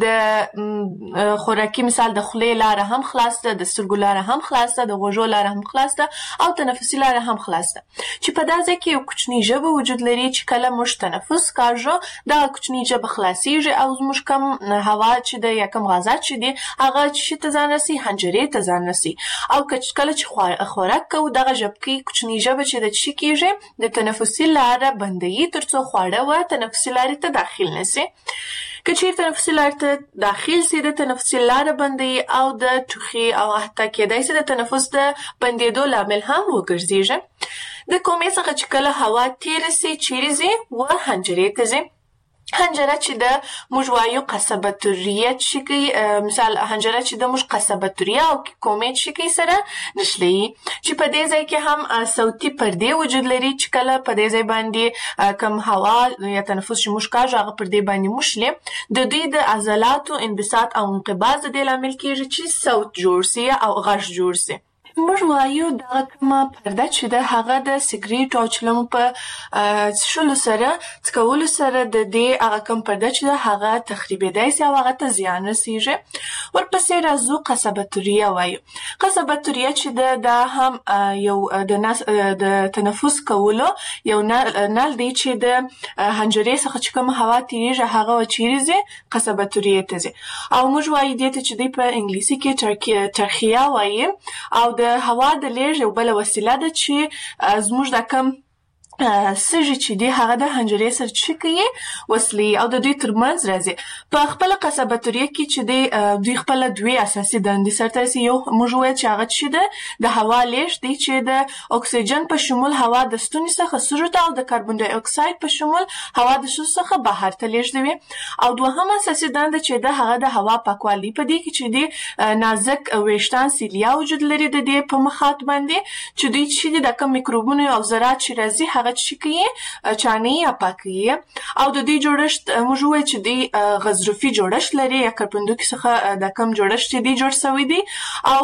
د خوراکي مثال د خولې لاره هم خلاص ده، د سترګو لاره هم خلاص ده، د غوږو لاره هم خلاص ده او تنفسي لاره هم خلاص ده. چې په داسې کې یو کوچنی ژبه وجود لري چې کله موږ تنفس کوو دا کوچنی ژبه خلاصيږي او موږ کم هوا چې د یا کم غازات چې دي هغه چې ته ځان رسي حنجرې ته ځان رسي او کله چې خوراک کوو دغه ژبکې کوچنی ژبه چې د چی کېږي د تنفسي لاره بندي ترڅو خواړه و تنفسي لارې ته داخل نشي. که چیرې تنفسي لارې ته داخل سي د تنفسي لاره بندي او د ټوخي او حتی کېدای سي د تنفس د بندېدو لامل هم وګرځيږي. د کومې څخه چې کله هوا تیر سي چیرې ځي و حنجرې ته ځي. حنجره چې د موږ وایو قصبتوریه چې مثال حنجره چې د موږ قصبتوریه او کومې چې سره نشلي چې په دې ځای کې هم صوتي پردې وجود لري چې کله په دې ځای باندې کم هوا یا تنفس چې موږ کوو هغه پردې باندې مشلي د دوی د عضلاتو انبساط او انقباض د لامل کېږي چې صوت جوړ سي او غږ جوړ سي. موږ وایو دا کومه پرده چې د هغه د سیګریټ او چلم په شلو سره څکولو سره د دې هغه کوم پرده چې هغه تخریبېدای سي او هغه ته زیان رسیږي. ورپسې راځو قصبتوریه وایو. قصبتوریه چې دا هم یو د تنفس کولو یو نل دی چې د حنجرې څخه چې کوم هوا تیریږي هغه چیرې ځي قصبتوریه ته ځي او موږ وایو دې ته چې دی په انګلیسي کې ترخیه وایي او د هوا د لیږد یو بل وسیله ده چې زموږ د کم سږي چې دی هغه د حنجرې سره چې کوي وصلي او د دوی ترمنځ راځي. په خپل قصبتوریه کې چې دوی خپل دوی اساسي دندې سره رسي. یو موږ وایو چې هغه چې د هوا لیږد دی چې د اکسیجن په شمول هوا د ستوني څخه سږو ته او د کاربن ډای اکساید په شمول هوا د سږو څخه بهر ته لیږدوي. او دوهم اساسي دنده چې د هغه د هوا پاکوالي په دې کې چې دی نازک ویښتان سیلیا وجود لري د دې په مخاط باندې چې دوی چې د کم میکروبونو او ذرات چې راځي هغه چې کوي چانه یا پاکي او د دې جوړښت موږ وایو چې دی غضروفي جوړښت لري یا کاربندوکي څخه د کم جوړښت دی جوړ شوی دی او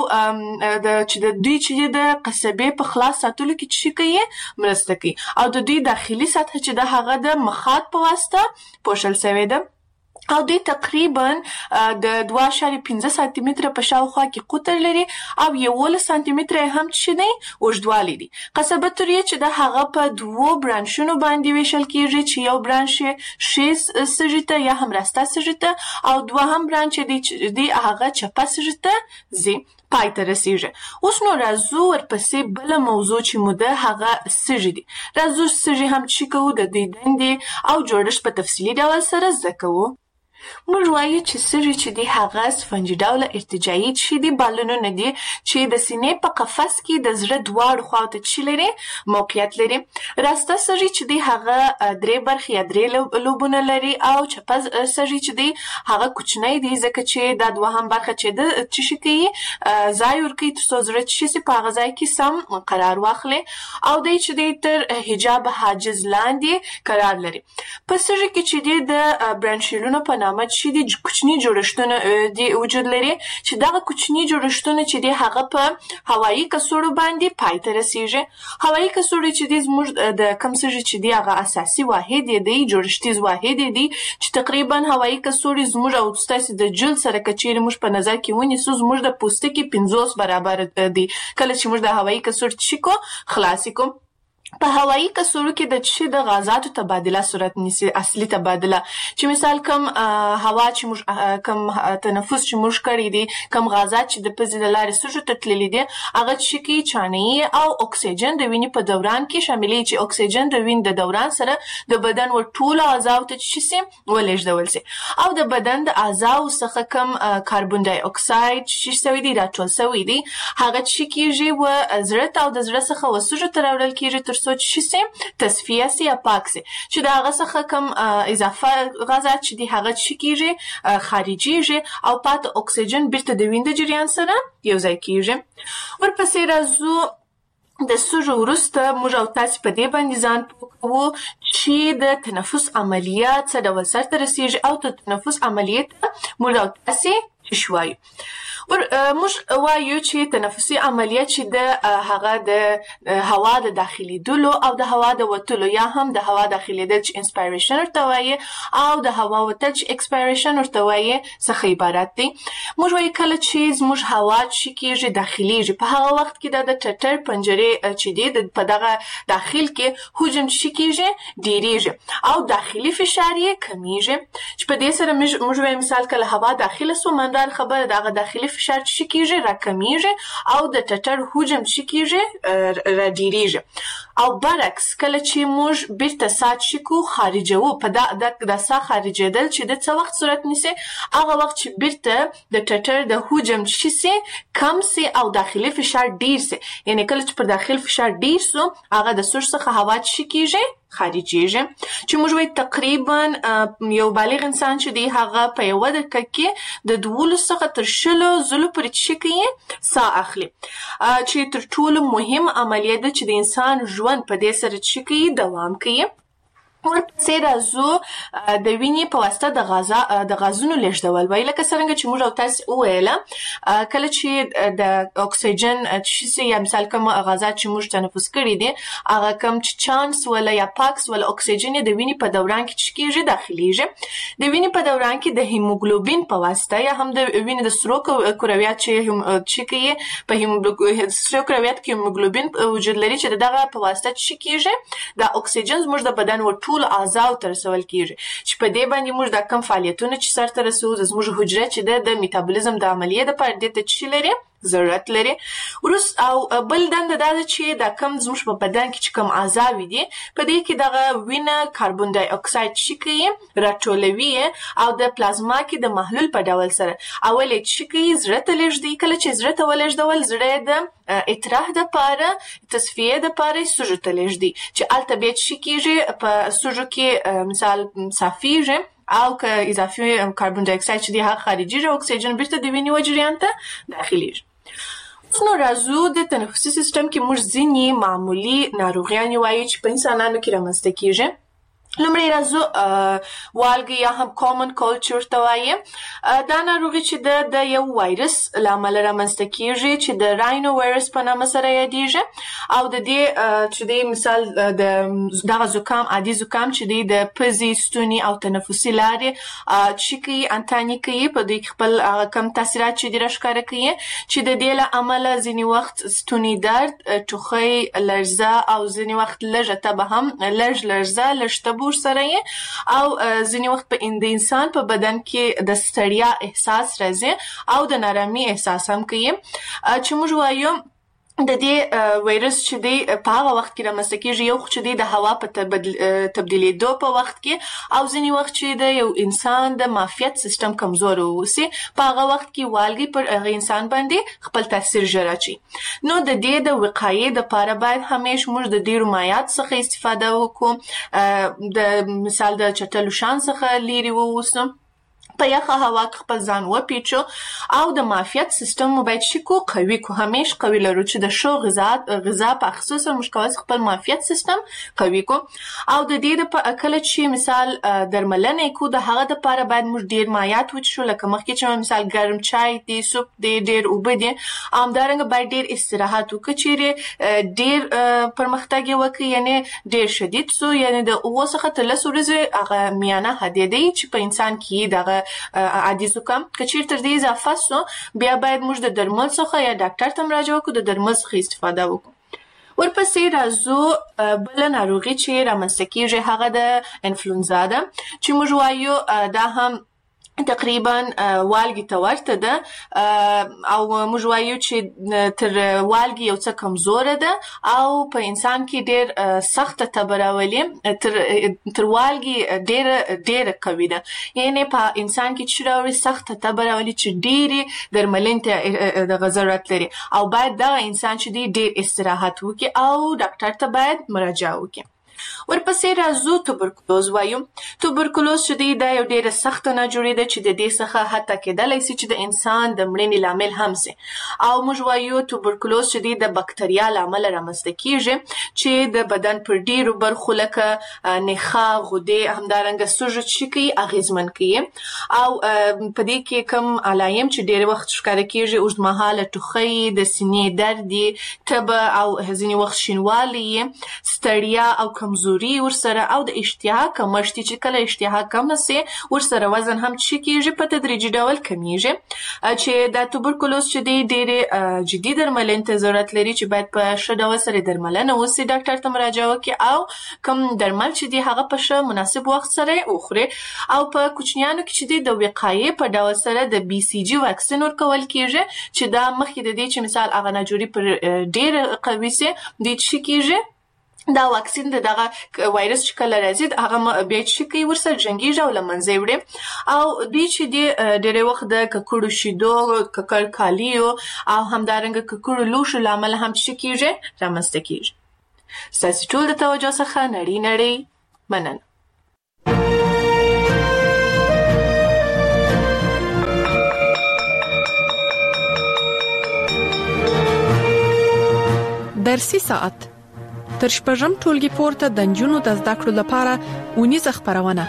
د چې د دوی چې د قصبې په خلاص ساتلو کې چې کوي مرسته کوي او د دوی داخلي سطح چې د هغه د مخاط په واسطه پوښل شوی ده او دوی تقریبا د 2.5 سانتي متره په شاوخوا کې قطر لري او 11 سانتي متره هم چې دی اوږدوالی دی. قصبتوریه چې د هغه په دوو برانشونو باندې ویشل کېږي چې یو برانش شیز سږي ته یا هم راسته سږي ته او دوهم برانش دی هغه چپه سږي ته ځي پای ته رسیږي. اوس نو راځو ورپسې بل موضوع چې مو ده هغه سږي دي. راځو سږي هم چې کوو د دې دندې او جوړښت په تفصیلي ډول سره زده کوو. موږ وایو چې سږي چې دی هغه سفنجي ډوله ارتجاعي چې دی بالونونه دي چې د سینې په قفس کې د زړه دواړو خواو ته چې لري موقعیت لري. راسته سږي چې دی هغه درې برخې یا درې لوبونه لري او چپه سږي چې دی هغه کوچنی دی ځکه چې دا دوهم برخه چې د چې کوي ځای ورکوي ترڅو زړه چې په هغه ځای کې سم قرار واخلي او دی چې دی تر حجاب حاجز لاندې قرار لري. په سږي کې چې دی د برانشیلونو په نامه چې د کوچني جوړښتونه دی وجود لري چې دا کوچني جوړښتونه چې دی هغه په هوایي کڅوړو باندې پای ته رسیږي. هوایي کڅوړې چې دی زموږ د کم سږي چې دی هغه اساسي واحد دی جوړښتیز واحد دی چې تقریبا هوایي کڅوړې زموږ او تاسو د جلد سره کچېرې موږ په نظر کې ونیسو زموږ د پوستکي 50 برابر دی. کله چې موږ د هوایي کڅوړې چې کو خلاص کوم په هوایي کڅوړو کې د چې د غازاتو تبادله صورت نیسي اصلي تبادله چې مثال کم هوا چې موږ کم تنفس چې موږ کړی دي کم غازات چې د پزې د لارې سږو ته تللي دي هغه چې کې چانې او اکسیجن د وینې په دوران کې شاملې چې اکسیجن د وینې د دوران سره د بدن ور ټول اعضاو ته چې سي ولېږدول سي او د بدن د اعضاو څخه کم کاربن ډای اکساید چې سوي دي راټول سوي دي هغه چې کېږي و زړه او د زړه څخه وسوجو تر وړل کېږي تر څو چې سي تصفیه سي یا پاک سي چې دا هغه څخه کم اضافه غازات چې دي هغه چې کېږي خارجيږي او پات اکسیجن بیرته د وینې د جریان سره یو ځای کېږي. ورپسې راځو د سوژو وروسته موږ او تاسې په دې باندې ځان پوه کوو چې د تنفس عملیات څه ډول سرته رسیږي او د تنفس عملیات موږ او تاسې څه وایو. موږ وایو چې تنفسي عملیات چې د هغه د هوا د داخليدلو او د هوا د وتلو یا هم د هوا داخليدل چې انسپایریشن ورته وایي او د هوا وتل چې ایکسپایریشن ورته وایي څخه عبارت دی. موږ وایو کله چې زموږ هوا چې کېږي داخليږي په هغه وخت کې د ټټر پنجرې چې دی په دغه داخل کې حجم چې کېږي ډیریږي او داخلي فشار یې کمیږي چې په دې سره موږ وایو مثال کله هوا داخله سو مندار خبره دغه داخلي فشار چې کېږي راکمیږي او د ټټر حجم چې کېږي راډیریږي او برعکس کله چې موږ بیرته ساه چیکو خارجوو په د ساه خارجېدل چې د څه وخت صورت نیسي هغه وخت چې بیرته د ټټر د حجم چې سي کم سي او داخلي فشار ډیر سي یعنی کله چې پر داخلي فشار ډیر سو هغه د سور څخه هوا چې کېږي خارجيږي چې موږ وایو تقریبا یو بالغ انسان چې دی هغه په یو دقیقه کې د 12 څخه تر 20 ځلو پورې چې کوي ساه اخلي چې تر ټولو مهم عملیه ده چې د انسان ژوند په دې سره چې کوي دوام کوي. ورپسې راځو د وینې په واسطه د غازونو لیږدول وایي لکه څنګه چې موږ او تاسې وویله کله چې د اکسیجن چې یا مثال کوم غازات چې موږ تنفس کړي دي هغه کوم چې چانس ولا یا پاکس ولا اکسیجن د وینې په دوران کې چې کېږي داخليږي د وینې په دوران کې د هیموګلوبین په واسطه یا هم د وینې د سرو کرویات چې کوي په سرو کرویات کې هیموګلوبین وجود لري چې دغه په واسطه چې کېږي د اکسیجن زموږ د بدن ټول اعضاء ته رسول کیږي چې په دې باندې موږ د کم فعالیتونه چې سرته رسو د زموږ حجره چې د میټابولیزم د عملیې د پاره د چې لري ضرورت لري ورس او بل دنده دا چې د کم زموږ په بدن کې چې کم اعضاء دي په دې کې دغه وینه کاربن ډای اکساید چې کوي راټولوي او د پلازما کې د محلول په ډول سره اول چې کوي زړه ته لږدي کله چې زړه ته ولږدول زړه د اطراح د پاره تصفیه د پاره سوژو ته لږدي چې البته چې کېږي په سوژو کې مثال صافیږي او که اضافي کاربن ډای اکساید چې دی هغه خارجي اکسیجن بیرته د وینې وجریان ته داخليږي. نو راځو د تنفسي سیستم کې موږ ځینې معمولی ناروغیان وایو چې په انسانانو کې رامنځته کیږي. لومړی راځو والګي یا هم کامن کولډ چې ورته وایي دا ناروغي چې د یو وایرس له امله رامنځته کیږي چې د راینو وایرس په نامه سره یادیږي او د دې چې د مثال د دغه زکام عادي زکام چې د پزې ستوني او تنفسي لارې چې کوي انتاني کوي په دې خپل کم تاثیرات چې د راښکاره کوي چې د دې له امله ځینې وخت ستوني درد ټوخی لړزه او ځینې وخت لږه تبه هم لړزه لږ تبه سره او ځینې وخت په انسان په بدن کې د ستړیا احساس راځي او د نارامي احساس هم کوي چې موږ وایو د دې وایرس چې دی په هغه وخت کې رامنځته کېږي یو خو چې دی د هوا په تبدیلېدو په وخت کې او ځینې وخت چې د یو انسان د معافیت سیستم کمزوری واوسي په هغه وخت کې والګي پر هغه انسان باندې خپل تاثیر ژر اچوي. نو د دې د وقایې دپاره باید همیشه موږ د ډېرو مایعاتو څخه استفاده وکړو د مثال د چټلو شان څخه لرې واوسو په یخه هوا کې خپل ځان وپیچو او د معافیت سیستم مو باید شي قوي کو همیشه قوي لرو چې د شو غذا په خصوصا موږ کولی خپل معافیت سیستم قوي کو او د دې په کله چې مثال درملنه کو د هغه د لپاره باید موږ ډیر مایعات وڅښو لکه مخکې چې مثال ګرم چای دی سوپ دی ډیر اوبه دي همدارنګه باید ډیر استراحت وکړو چې ډیر پرمختګ وکړي یعنی ډیر شدید سو یعنی د اوسه تر 10 ورځې هغه میانه حدیدي چې په انسان کې دغه عادي زکام کچیر تر دې اضافه سو بیا باید موږ د درمل څخه یا ډاکټر ته مراجعه وکړو د درمل څخه استفاده وکړو. ورپسې راځو بل ناروغي چې رامنځته کیږي هغه د انفلونزا ده چې موږ وایو دا هم تقریبا والګي ته ورته ده او موږ وایو چې تر والګي یو څه کمزوره ده او په انسان کې ډېر سخت تبه راولي تر والګي ډېر قوي ده یعنی په انسان کې چې راوړي سخت تبه راولي چې ډېرې درملنې ته د ضرورت لري او باید دا انسان چې ډېر استراحت وکړي او ډاکټر ته باید مراجعه وکړي. ورپسې راځو توبرکلوز وایو. توبرکلوز چې دی دا یو ډیره سخته ناجوړي ده چې د دې څخه حتی کېدلی سي چې د انسان د مړینې لامل هم سي. او موږ وایو توبرکلوز چې دی د بکتریا لامل رامنځته کیږي چې د بدن پر ډیرو برخو لکه نخاع، غدې، همدارنګه سوژه چې کوي اغیزمن کوي. او په دې کې کوم علایم چې ډیر وخت ښکاره کیږي اوږدمهاله ټوخی، د سینې درد، تبه او ځینې وخت شینوالی، ستړیا او کمزوري ورسره، او د اشتها کمښت چې کله اشتها کمه سي ورسره وزن هم چې کیږي په تدریجي ډول کمیږي. چې د توبرکلوز چې دی ډېرې جدي درملنې ته ضرورت لري چې باید په ښه ډول سره درملنه وسي، ډاکټر ته مراجعه وکړي او کوم درمل چې دی هغه په ښه مناسب وخت سره وخوري. او په کوچنیانو کې چې دی د وقایې په ډول سره د BCG واکسین ورکول کیږي چې دا مخکې د دې چې مثال هغه ناجوړي پر ډېر قوي سي د چې کیږي دا واکسین دغه وایرس چې کله راځي هغه بیا چې کوي ورسره جنګیږي او له منځه وړي. او دوی چې دی ډېری وخت د ککړو شیدو، ککړ کالیو او همدارنګه ککړو لوښو له امله هم چې کیږي رامنځته کیږي. ستاسو ټول د توجه څخه نړۍ مننه. درسي ساعت تر شپږم ټولګي پورته د نجونو د زده کړو لپاره ونیزه خبرونه.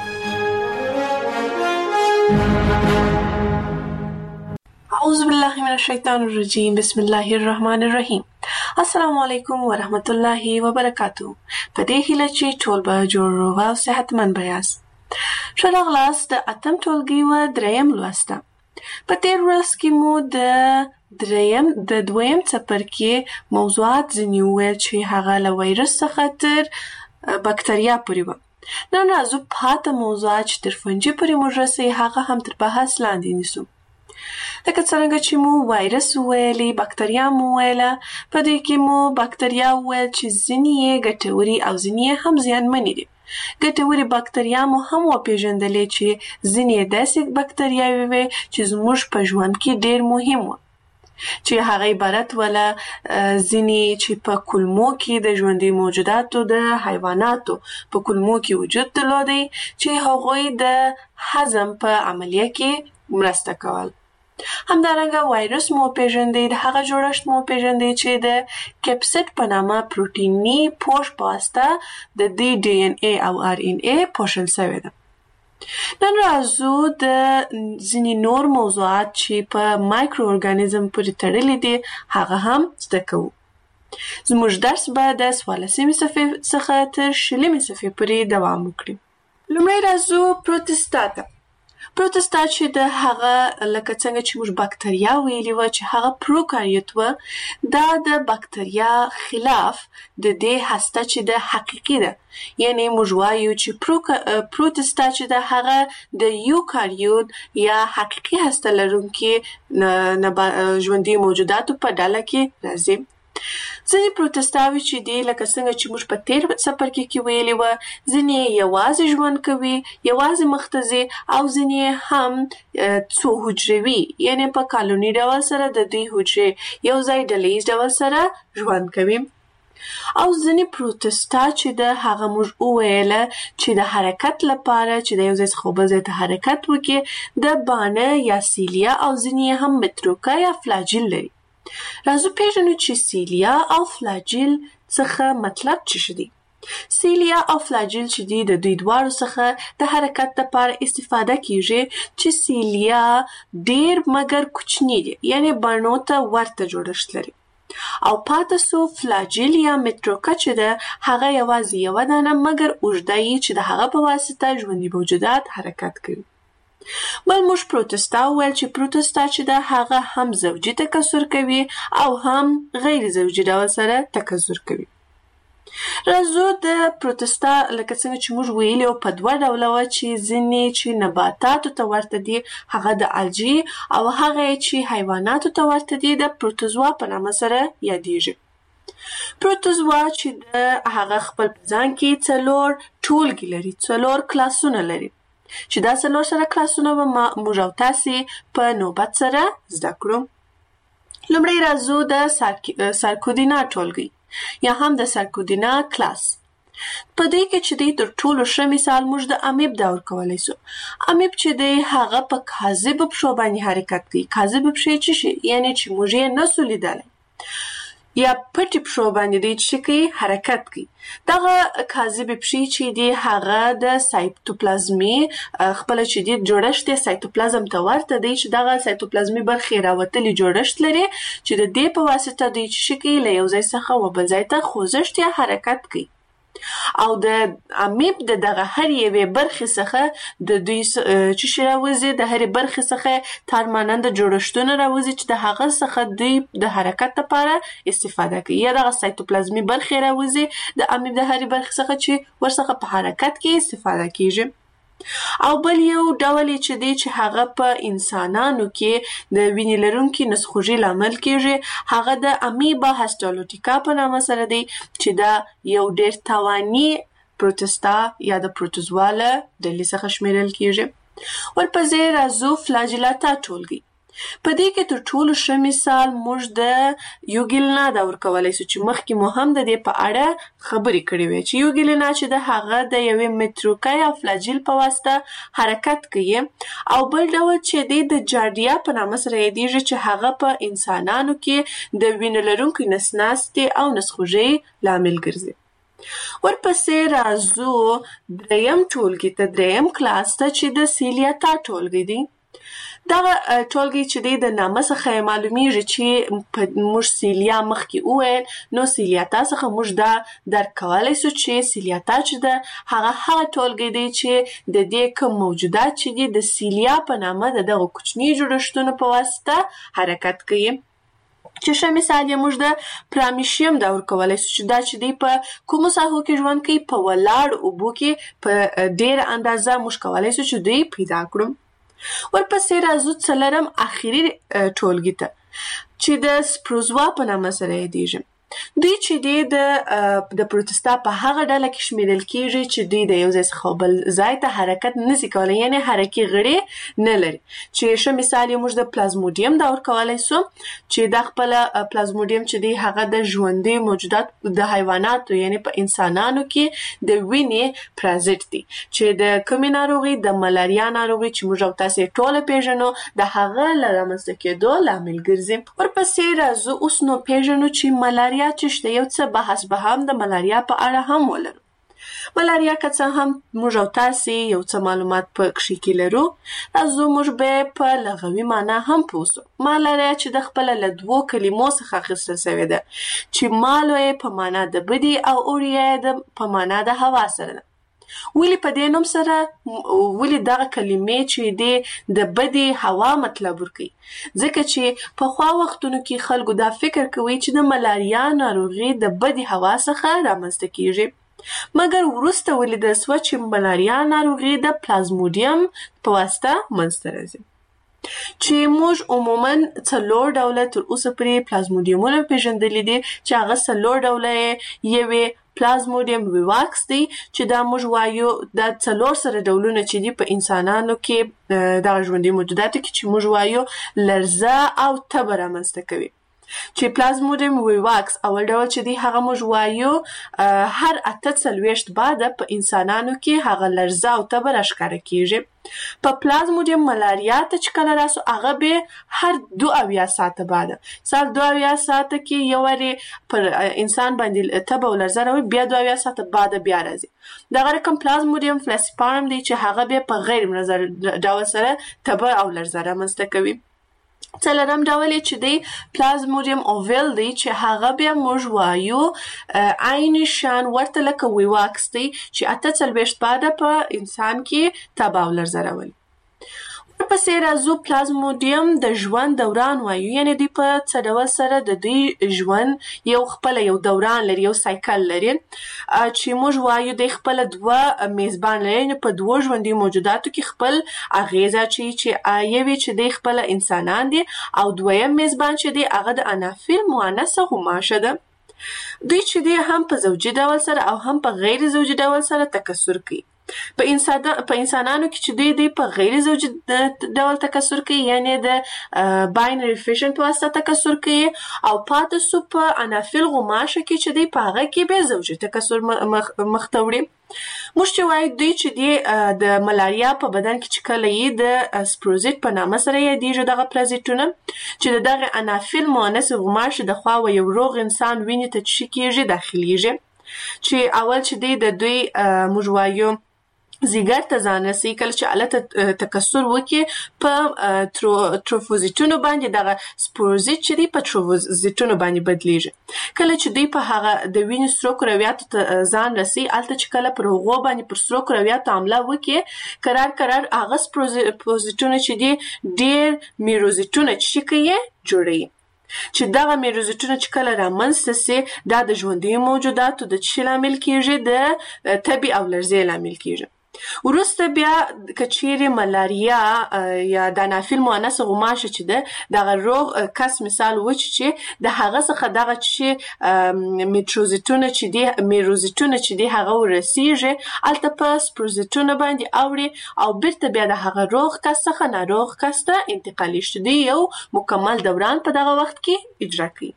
اعوذ بالله من الشیطان الرجیم. بسم الله الرحمن الرحیم. السلام علیکم ورحمت الله وبرکاتہ. په دې هیله چې ټول به جوړ روغ او صحتمند یاست. ښه راغلاست د اتم ټولګي و دریم لوسته. په تیر ورځ کې مو د دویم څپرکي موضوعات ځینې وویل چې هغه له وایرس څخه تر بکتریا پورې وه. نن راځو پاته موضوعات چې تر فنجي پورې موږ رسوي هغه هم تر بحث لاندې نیسو. لکه څرنګه چې مو وایرس وویلې، بکتریا مو وویله، په دې کې مو بکتریا وویل چې ځینې یې ګټورې او ځینې یې هم زیانمنې دي. ګټورې بکتریا مو هم وپېژندلې چې ځینې داسې بکتریاوې وې چې زموږ په ژوند کې ډېر مهم وو، چې هغه عبارت ولا ځینې چې په کولمو کې د ژوندي موجوداتو د حیواناتو په کولمو کې وجود درلودی چې هغوی د هضم په عملیه کې مرسته کول. همدارنګه وایرس مو پیژندې، د هغه جوړښت مو پیژندې چې د کپسید په نامه پروتیني پوښ په واسطه د دې DNA او RNA پوښل شوی ده. نن راځو د ځینې نور موضوعات چې په مایکرو ارګانیزم پورې تړلي دي هغه هم زده کوو. زموږ درس به د 14مې صفحې څخه تر 20مې صفحې پورې دوام وکړي. لومړی راځو پروتستا ته. پروتستا چې د هغه لکه څنګه چې موږ بکتریا ویلي وه چې هغه پروکاریوت وه، دا د بکتریا خلاف د دې هسته چې د حقیقي ده، یعنی موږ وایو چې پروتستا چې د هغه د یوکاریوت یا حقیقي هسته لرونکي ژوندي موجوداتو په ډله کې راځي. ځینې پروتستاوي چې دي لکه څنګه چې موږ په تیر څپرکي کې ویلي وه، ځینې یوازې ژوند کوي، یوازې مخته ځي، او ځینې هم څو حجروي یعنی په کالوني ډول سره د دوی حجرې یو ځای ډلیز ډول سره ژوند کوي. او ځینې پروتستا چې د هغه موږ وویله چې د حرکت لپاره چې د یو ځای څخه بل ځای ته حرکت وکړي د بانه یا سیلیا او ځینې هم متروکه یا فلاجیل لري. راځو پیژنو چې سیلیا او فلاجیل څخه مطلب څه دي. سیلیا او فلاجیل چې دي د دوی دواړو څخه د حرکت لپاره استفاده کیږي چې سیلیا ډیر مګر کوچنی دي، یعنی بڼو ته ورته جوړښت لري، او پاتې سو فلاجیل یا متروکه چې ده هغه یوازې یوه دانه مګر اوږده یي چې د هغه په واسطه ژوندي موجودات حرکت کوي. بل موږ پروتستا وویل چې پروتستا چې ده هغه هم زوجي تکثر کوي او هم غیر زوجي ډول سره تکثر کوي. راځو د پروتستا لکه څنګه چې موږ ویلي په دوه ډوله وه چې ځینې چې نباتاتو ته ورته دي هغه د الجی او هغه چې حیواناتو ته ورته دي د پروتوزوا په نامه سره یادیږي. پروتوزوا چې د هغه خپل په ځان کې 4 ټولګي لري، 4 کلاسونه لري، چې دا 4 سره کلاسونه به موږ او تاسې په نوبت سره زده کړو. لومړی راځو د سارکودینا ټولګي یا هم د سارکودینا کلاس. په دې کې چې د تر ټولو ښه مثال موږ د امیب دا ورکولی سو. امیب چې دی هغه په کاذبو پښو باندې حرکت کوي. کاذبې پښې څه شي؟ یعنی چې موږ یې نسو لیدلی یا پټې پښو باندې دی چې کوي حرکت کوي. دغه کاذبې پښې چې دی هغه د سایتوپلازمي خپله چې دی جوړښت یې سایتوپلازم ته ورته دی چې دغه سایتوپلازمي برخې راوتلي جوړښت لري چې د دې په واسطه دوی چې کوي له یو ځای څخه و بل ځای ته خوځښت یا حرکت کوي. او د امیب د دغه هر یوې برخې څخه د دوی چې شي راوځي د هرې برخې څخه تارماننده جوړښتونه راوځي چې د هغه څخه دوی د حرکت لپاره استفاده کوي یا دغه سایتوپلازمي برخې راوځي د امیب د هرې برخې څخه چې ورڅخه په حرکت کې استفاده کیږي. او بل یو ډول چې دی چې هغه په انسانانو کې د وینې لرونکي نسخوږي لامل کیږي هغه د امیبا هسټالوټیکا په نامه سره دی چې دا یو ډیر توانی پروتستا یا د پروتوزواله ډلې څخه شمیرل کیږي. ورپسې راځو فلاجیلاتا ټولګي. په دې کې تر ټولو ښه مثال موږ د یوګیلنا دا ورکولی سو چې مخکې مو هم د دې په اړه خبرې کړې وې چې یوګیلنا چې د هغه د یوې متروکه یا فلاجیل په واسطه حرکت کوي. او بل ډول چې دی د جاردیا په نامه سره یادیږي چې هغه په انسانانو کې د وینې لرونکي نسناستې او نسخوږۍ لامل ګرځي. ورپسې راځو دریم ټولګي ته دریم کلاس ته چې د سیلیاتا ټولګي دی. دغه ټولګي چې دی د نامه څخه معلومیږي چې موږ سیلیا مخکې وویل نو سیلیاتا څخه موږ دا درک کولی سو چې سیلیاتا چې ده هغه ټولګي دی چې د دې کوم موجودات چې دي د سیلیا په نامه د دغه کوچني جوړښتونو په واسطه حرکت کوي. چې ښه مثال یې موږ د پرامیشیم دا ورکولی سو چې دا چې دی په کومو ساحو کې ژوند کوي په ولاړ اوبو کې په ډېره اندازه موږ کولی سو چې دوی پیدا کړو. ورپسې راځو څلورم اخري ټولګي ته چې د سپروزوا په نامه سره یادیږي. دوی چې دی د پروتستا په هغه ډله کې شمیرل کیږي چې دوی د یو ځای څخه بل ځای ته حرکت نشي کولی یعنی حرکي غړي نه لري. چې ښه مثال یې موږ د پلازموډیم دا ورکولی سو چې دا خپله پلازموډیم چې دی هغه د ژوندي موجودات د حیواناتو یعنی په انسانانو کې د وینې پرازیت دی چې د کومې ناروغي د ملاریا ناروغي چې موږ او تاسې ټوله پیژنو د هغه له رامنځته کېدو لامل ګرځي. ورپسې راځو اوس نو پیژنو چې ملاریا چې شته یو څه بحث به هم د ملاریا په اړه هم ولرو. ملاریا که څه هم موږ او تاسې یو څه معلومات په کښې کې لرو راځو موږ به په لغوي معنا هم پوه سو. ملاریا چې د خپله له دوو کلمو څخه اخیستل سوې ده چې مالو یې په معنا د بدي او اوریا یې په معنا د هوا سره ده. ولې په دې نوم سره ولې دغه کلمې چې دی د بدی هوا مطلب ورکوي؟ ځکه چې پخوا وختونو کې خلکو دا فکر کوي چې د ملاریا ناروغي د بدی هوا څخه رامنځته کیږي. مګر وروسته ولیدل سوه چې ملاریا ناروغي د پلازموډیم په واسطه منځته راځي. چې موږ عموما څلور ډوله تر اوسه پورې پلازموډیمونه پیژندلي دي چې هغه څلور ډوله یې پلازموډیم ویواکس دی چې دا موږ وایو دا څلور سره ډولونه چې دي په انسانانو کې دغه ژوندي موجوداتو کې چې موږ وایو لرزه او تبه رامنځته کوي. چې پلازموډیم ویواکس اول ډول چې دی هغه موږ وایو هر 48 بعده په انسانانو کې هغه لرزه او تبه راښکاره کیږي. په پلازموډیم ملاریا ته چې کله راسو هغه به هر 72 ساعته بعده سال 72 ساعته کې یو وارې پر انسان باندې تبه او لرزه راوي بیا 72 ساعته بعده بیا راځي. دغه رقم پلازموډیم فلاسپارم دی چې هغه به په غیر منظر ډول سره تبه او لرزه رامنځته کوي. څلورم ډول چې دی پلازموډیم اوویل دی چې هغه بیا موږ وایو عین شان ورته لکه ویواکس دی چې 48 بعده په انسان کې تبه او لرزه راولي. ورپسې راځو پلازموډیم د ژوند دوران وایو یعنی دوی په څه ډول سره د دوی ژوند یو خپله یو دوران لري یو سایکل لري چې موږ وایو دوی خپله دوه میزبان لري نو په دوه ژوندي موجوداتو کې خپل اغیزه چې یوې چې دوی خپله انسانان دي او دویم میزبان چې دی هغه د انافیل مؤنثه غوماشه ده. دوی چې دی هم په زوجي ډول سره او هم په غیر زوجي ډول سره تکثر کوي. په انسانانو کې چې دوی په غیر زوجي ډول تکثر کوي، یعنی د باینری فیشن په واسطه تکثر کوي، او پاتې سو په انافیل غوماشه کې چې دوی په هغه کې به زوجي تکثر مخته وړي. موږ چې وایو دوی چې دی د ملاریا په بدن کې چې کله یې د سپروزیت په نامه سره یادېږي دغه پرازیتونه چې دغه انافیل مؤنث غوماشه د خوا یو روغ انسان وینې ته چې کېږي داخليږي، چې اول چې د دوی موږ وایو زیګر ته ځان رسي، کله چې الته تکثر وکړي په تروفوزیتونو باندې دغه سپوروزیت چې دی په تروفوزیتونو باندې بدلیږي. کله چې دوی په هغه د وینې سرو کرویاتو ته ځان رسي، الته چې کله پر هغو باندې پر سرو کرویاتو حمله وکړي، قرار هغه سپوروزیتونه چې دی ډېر میروزیتونه چې کوي جوړوي، چې دغه میروزیتونه چې کله رامنځته سي دا د ژوندیو موجوداتو د څه لامل کېږي؟ د تبې او لړزې لامل کېږي. وروسته بیا کچېرې ملاریا یا د انافیل مؤنث غوماشه چې ده دغه روغ کس مثال و چې د هغه څخه دغه چې میروزیتونه چې دی هغه ورسیږي، الته په سپروزیتونه باندې اوړي او بیرته بیا د هغه روغ کس څخه ناروغ کس ته انتقالي شي، دی یو مکمل دوران په دغه وخت کې اجرا کوي.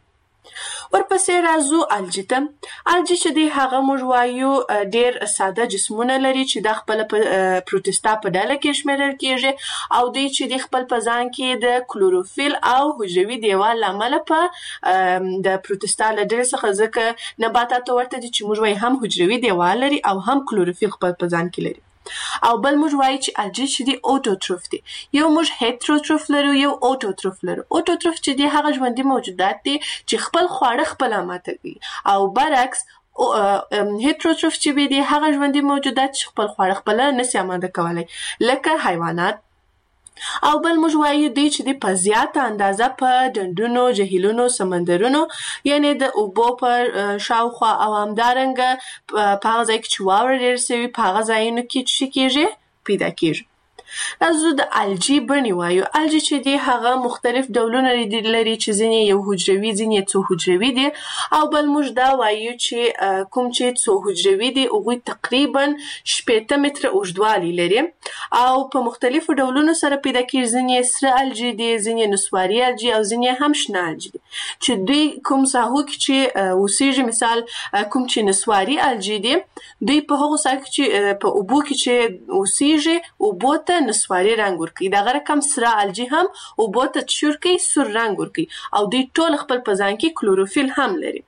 ورپسې راځو الجی ته. الجی چې دی هغه موږ وایو ډېر ساده جسمونه لري چې د خپل پروتستا په ډله کې شمیرل کېږي، او دوی چې د خپل په ځان کې د کلوروفیل او حجروي دیوال لامل په د پروتستا له ډلې څخه ځکه نباتات ورته دي چې موږ وایو هم حجروي دیوال لري او هم کلوروفیل خپل په ځان کې لري. او بل موږ وایو چې الجی چې دی اوټوټروف دی. یو موږ هیټروټروف لرو، یو اوټوټروف لرو. اوټوټروف چې دی هغه ژوندي موجودات دي چې خپل خواړه خپله ماته کوي، او برعکس هیټروټروف چې دی هغه ژوندي موجودات چې خپل خواړه خپله نسي اماده کولی، لکه حیوانات. او بل موږ وایو دی چې دی په زیاته اندازه په ډنډونو، جهیلونو، سمندرونو، یعنی د اوبو په شاوخوا او همدارنګه په هغه ځای کې چې واوره ډېره سوي په هغه ځایونو کې چې کېږي پیدا کېږي. راځو د الجی بڼې وایو. الجی چې دی هغه مختلف ډولونه لري چې ځینې یو حجروي، ځینې څو حجروي دي، او بل موږ دا وایو چې کوم چې څو حجروي دي هغوی تقریبا 8 متره اوږدوالی لري او په مختلفو ډولونو سره پیدا کېږي. ځینې سره الجی دي، ځینې نسواري الجی او ځینې هم شنه الجی دي، چې دوی کوم ساحو کې چې اوسېږي، مثال کوم چې نسواري الجی دي دوی په هغو ساحو کې چې په اوبو کې چې اوسېږي اوبو ته نسواري رنګ ورکوي، دغه رقم سره الجی هم اوبو ته چور کوي، سور رنګ ورکوي، او دوی ټول خپل په ځان کې کلوروفیل هم لري.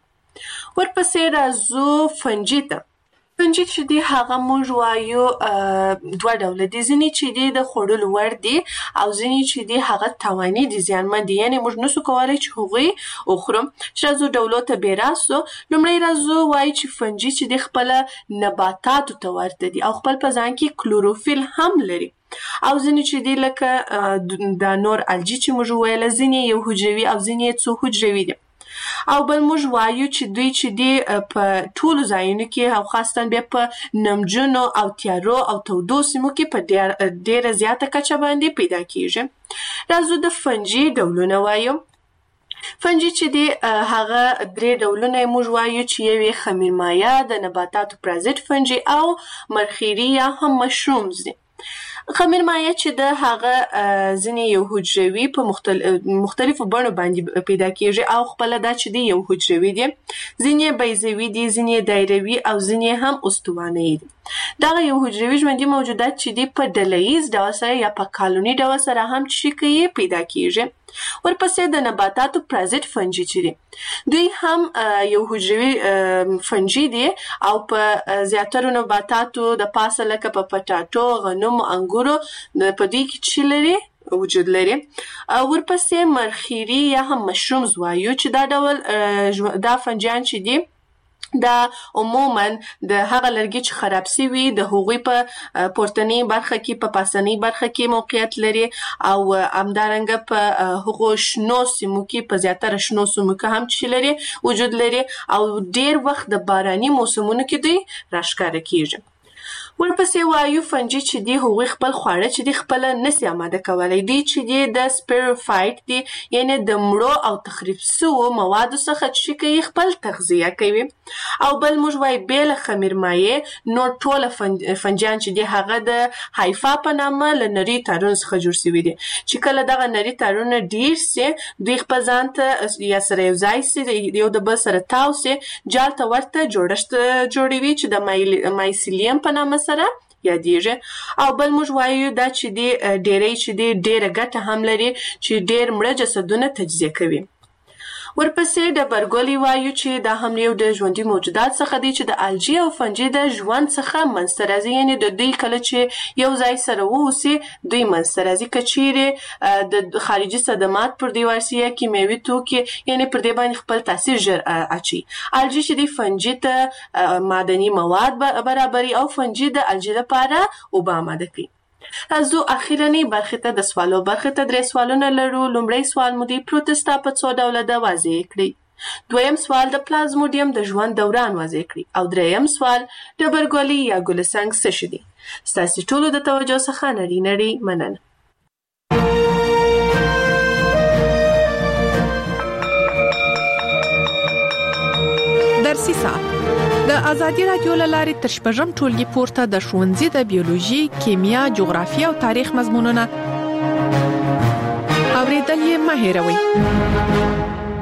ورپسې راځو فنجي ته. فنجي چې دی هغه موږ وایو دوه ډوله دي، ځینې چې دی د خوړلو وړ دي او ځینې چې دی هغه تاواني دي، زیانمن دي، یعنې موږ نسو کولی چې هغوی وخورو. چې راځو ډولو ته بې راسو. لومړی راځو وایو چې فنجي چې دی خپله نباتاتو ته ورته دي او خپل په ځان کې کلوروفیل هم لري، او ځینې چې دی لکه دا نور الجی چې موږ وویله ځینې یو حجروي او ځینې څو حجروي دي. او بل موږ وایو چې دوی چې دی په ټولو ځایونو کې او خاصتاً بیا په نمجنو او تیارو او تودو سیمو کې په ډېره زیاته کچه باندې پیدا کېږي. راځو د فنجي ډولونه وایو. فنجي چې دی هغه 3 ډولونه موږ وایو چې یو یې خمیرمایه، د نباتاتو پرازیت فنجي او مرخیري یا هم مشرومز دي. خمیرمایه چې د هغه ځینې یو حجروي په مختلفو بڼو باندې پیدا کېږي او خپله دا چې دی یو حجروي دي، ځینې بیضوي دي، ځینې دایروي او ځینې هم استوانه‌یي دي. دغه یو حجروي ژوندي موجودات چې دی په ډلهییز ډول سره یا په کالوني ډول سره هم چې کوي پیدا کېږي. ورپسې د نباتاتو پرازیت فنجي چې دي دوی هم یو حجروي فنجي دي او په زیاترو نباتاتو د پاسه لکه په پټاټو، غنمو، انګورو په دوی کې چې لري وجود لري. ورپسې مرخیري یا هم مشرومز وایو چې دا ډول دا فنجیان چې دي دا عموماً د هغه لرګي چې خراب سوي د هغوی په پورتنۍ برخه کې په پاسنۍ برخه کې موقعیت لري او همدارنګه په هغو شنو سیمو کې په زیاتره شنو سیمو کې هم چې لري وجود لري او ډېر وخت د باراني موسمونو کې دوی راښکاره کېږي. ورپسې وایو فنجي چې دی هغوی خپل خواړه چې دی خپل نسي آماده کولای دي چې دی د سپیروفایټ دی یعنی د مړو او تخریب شوو موادو څخه چې کوي خپل تغذیه کوي او بل موږ وایو بیل خمیر مایع نو ټول فنجان چې دی هغه د هایفا په نامه له نری تارونو څخه جوړ شوي دي چې کله دغه نری تارونه ډیر سي دوی خپل ځان ته یا سره یو ځای سي یو د بل سره تاو سي جال ته ورته جوړښت جوړوي چې د مایسیلیم په نامه سره یادېږي او بل موږ وایو دا چې دی ډېرې چې دی ډېره ګټه هم لري چې ډېر مړه جسدونه تجزیه کوي ورپسې د برګولي وایو چې دا هم یو د ژوندۍ موجودات څخه دی چې د الجی او فنجي د ژوند څخه منځته راځي یعنی د دوی کله چې یو ځای سره ووسي دوی منځته راځي که چیرې د خارجي صدمات پر دې ورسي یا کیمیاوي توکي یعنی پر دې باندې خپل تاثیر ژر اچي الجی چې دی فنجي ته معدني مواد برابري او فنجي د الجی لپاره اوبه آماده کوي راځو اخیرنی برخه ته د سوالو برخه ته درې سوالونه لرو لومړی سوال مو دی پروتستا په څو ډوله ده واضح کړئ دویم سوال د پلازموډیم د ژوند دوران واضح کړئ او دریم سوال د برګولي یا ګلسنګ څه شي دي ستاسو ټولو د توجه څخه نړۍ مننه درسي ساعت د ازادي رادیو لارې تر شپږم ټولګي پورته د ښوونځي د بیولوژي، کیمیا، جغرافیه او تاریخ مضمونونه اوریدل یې مه هېروئ.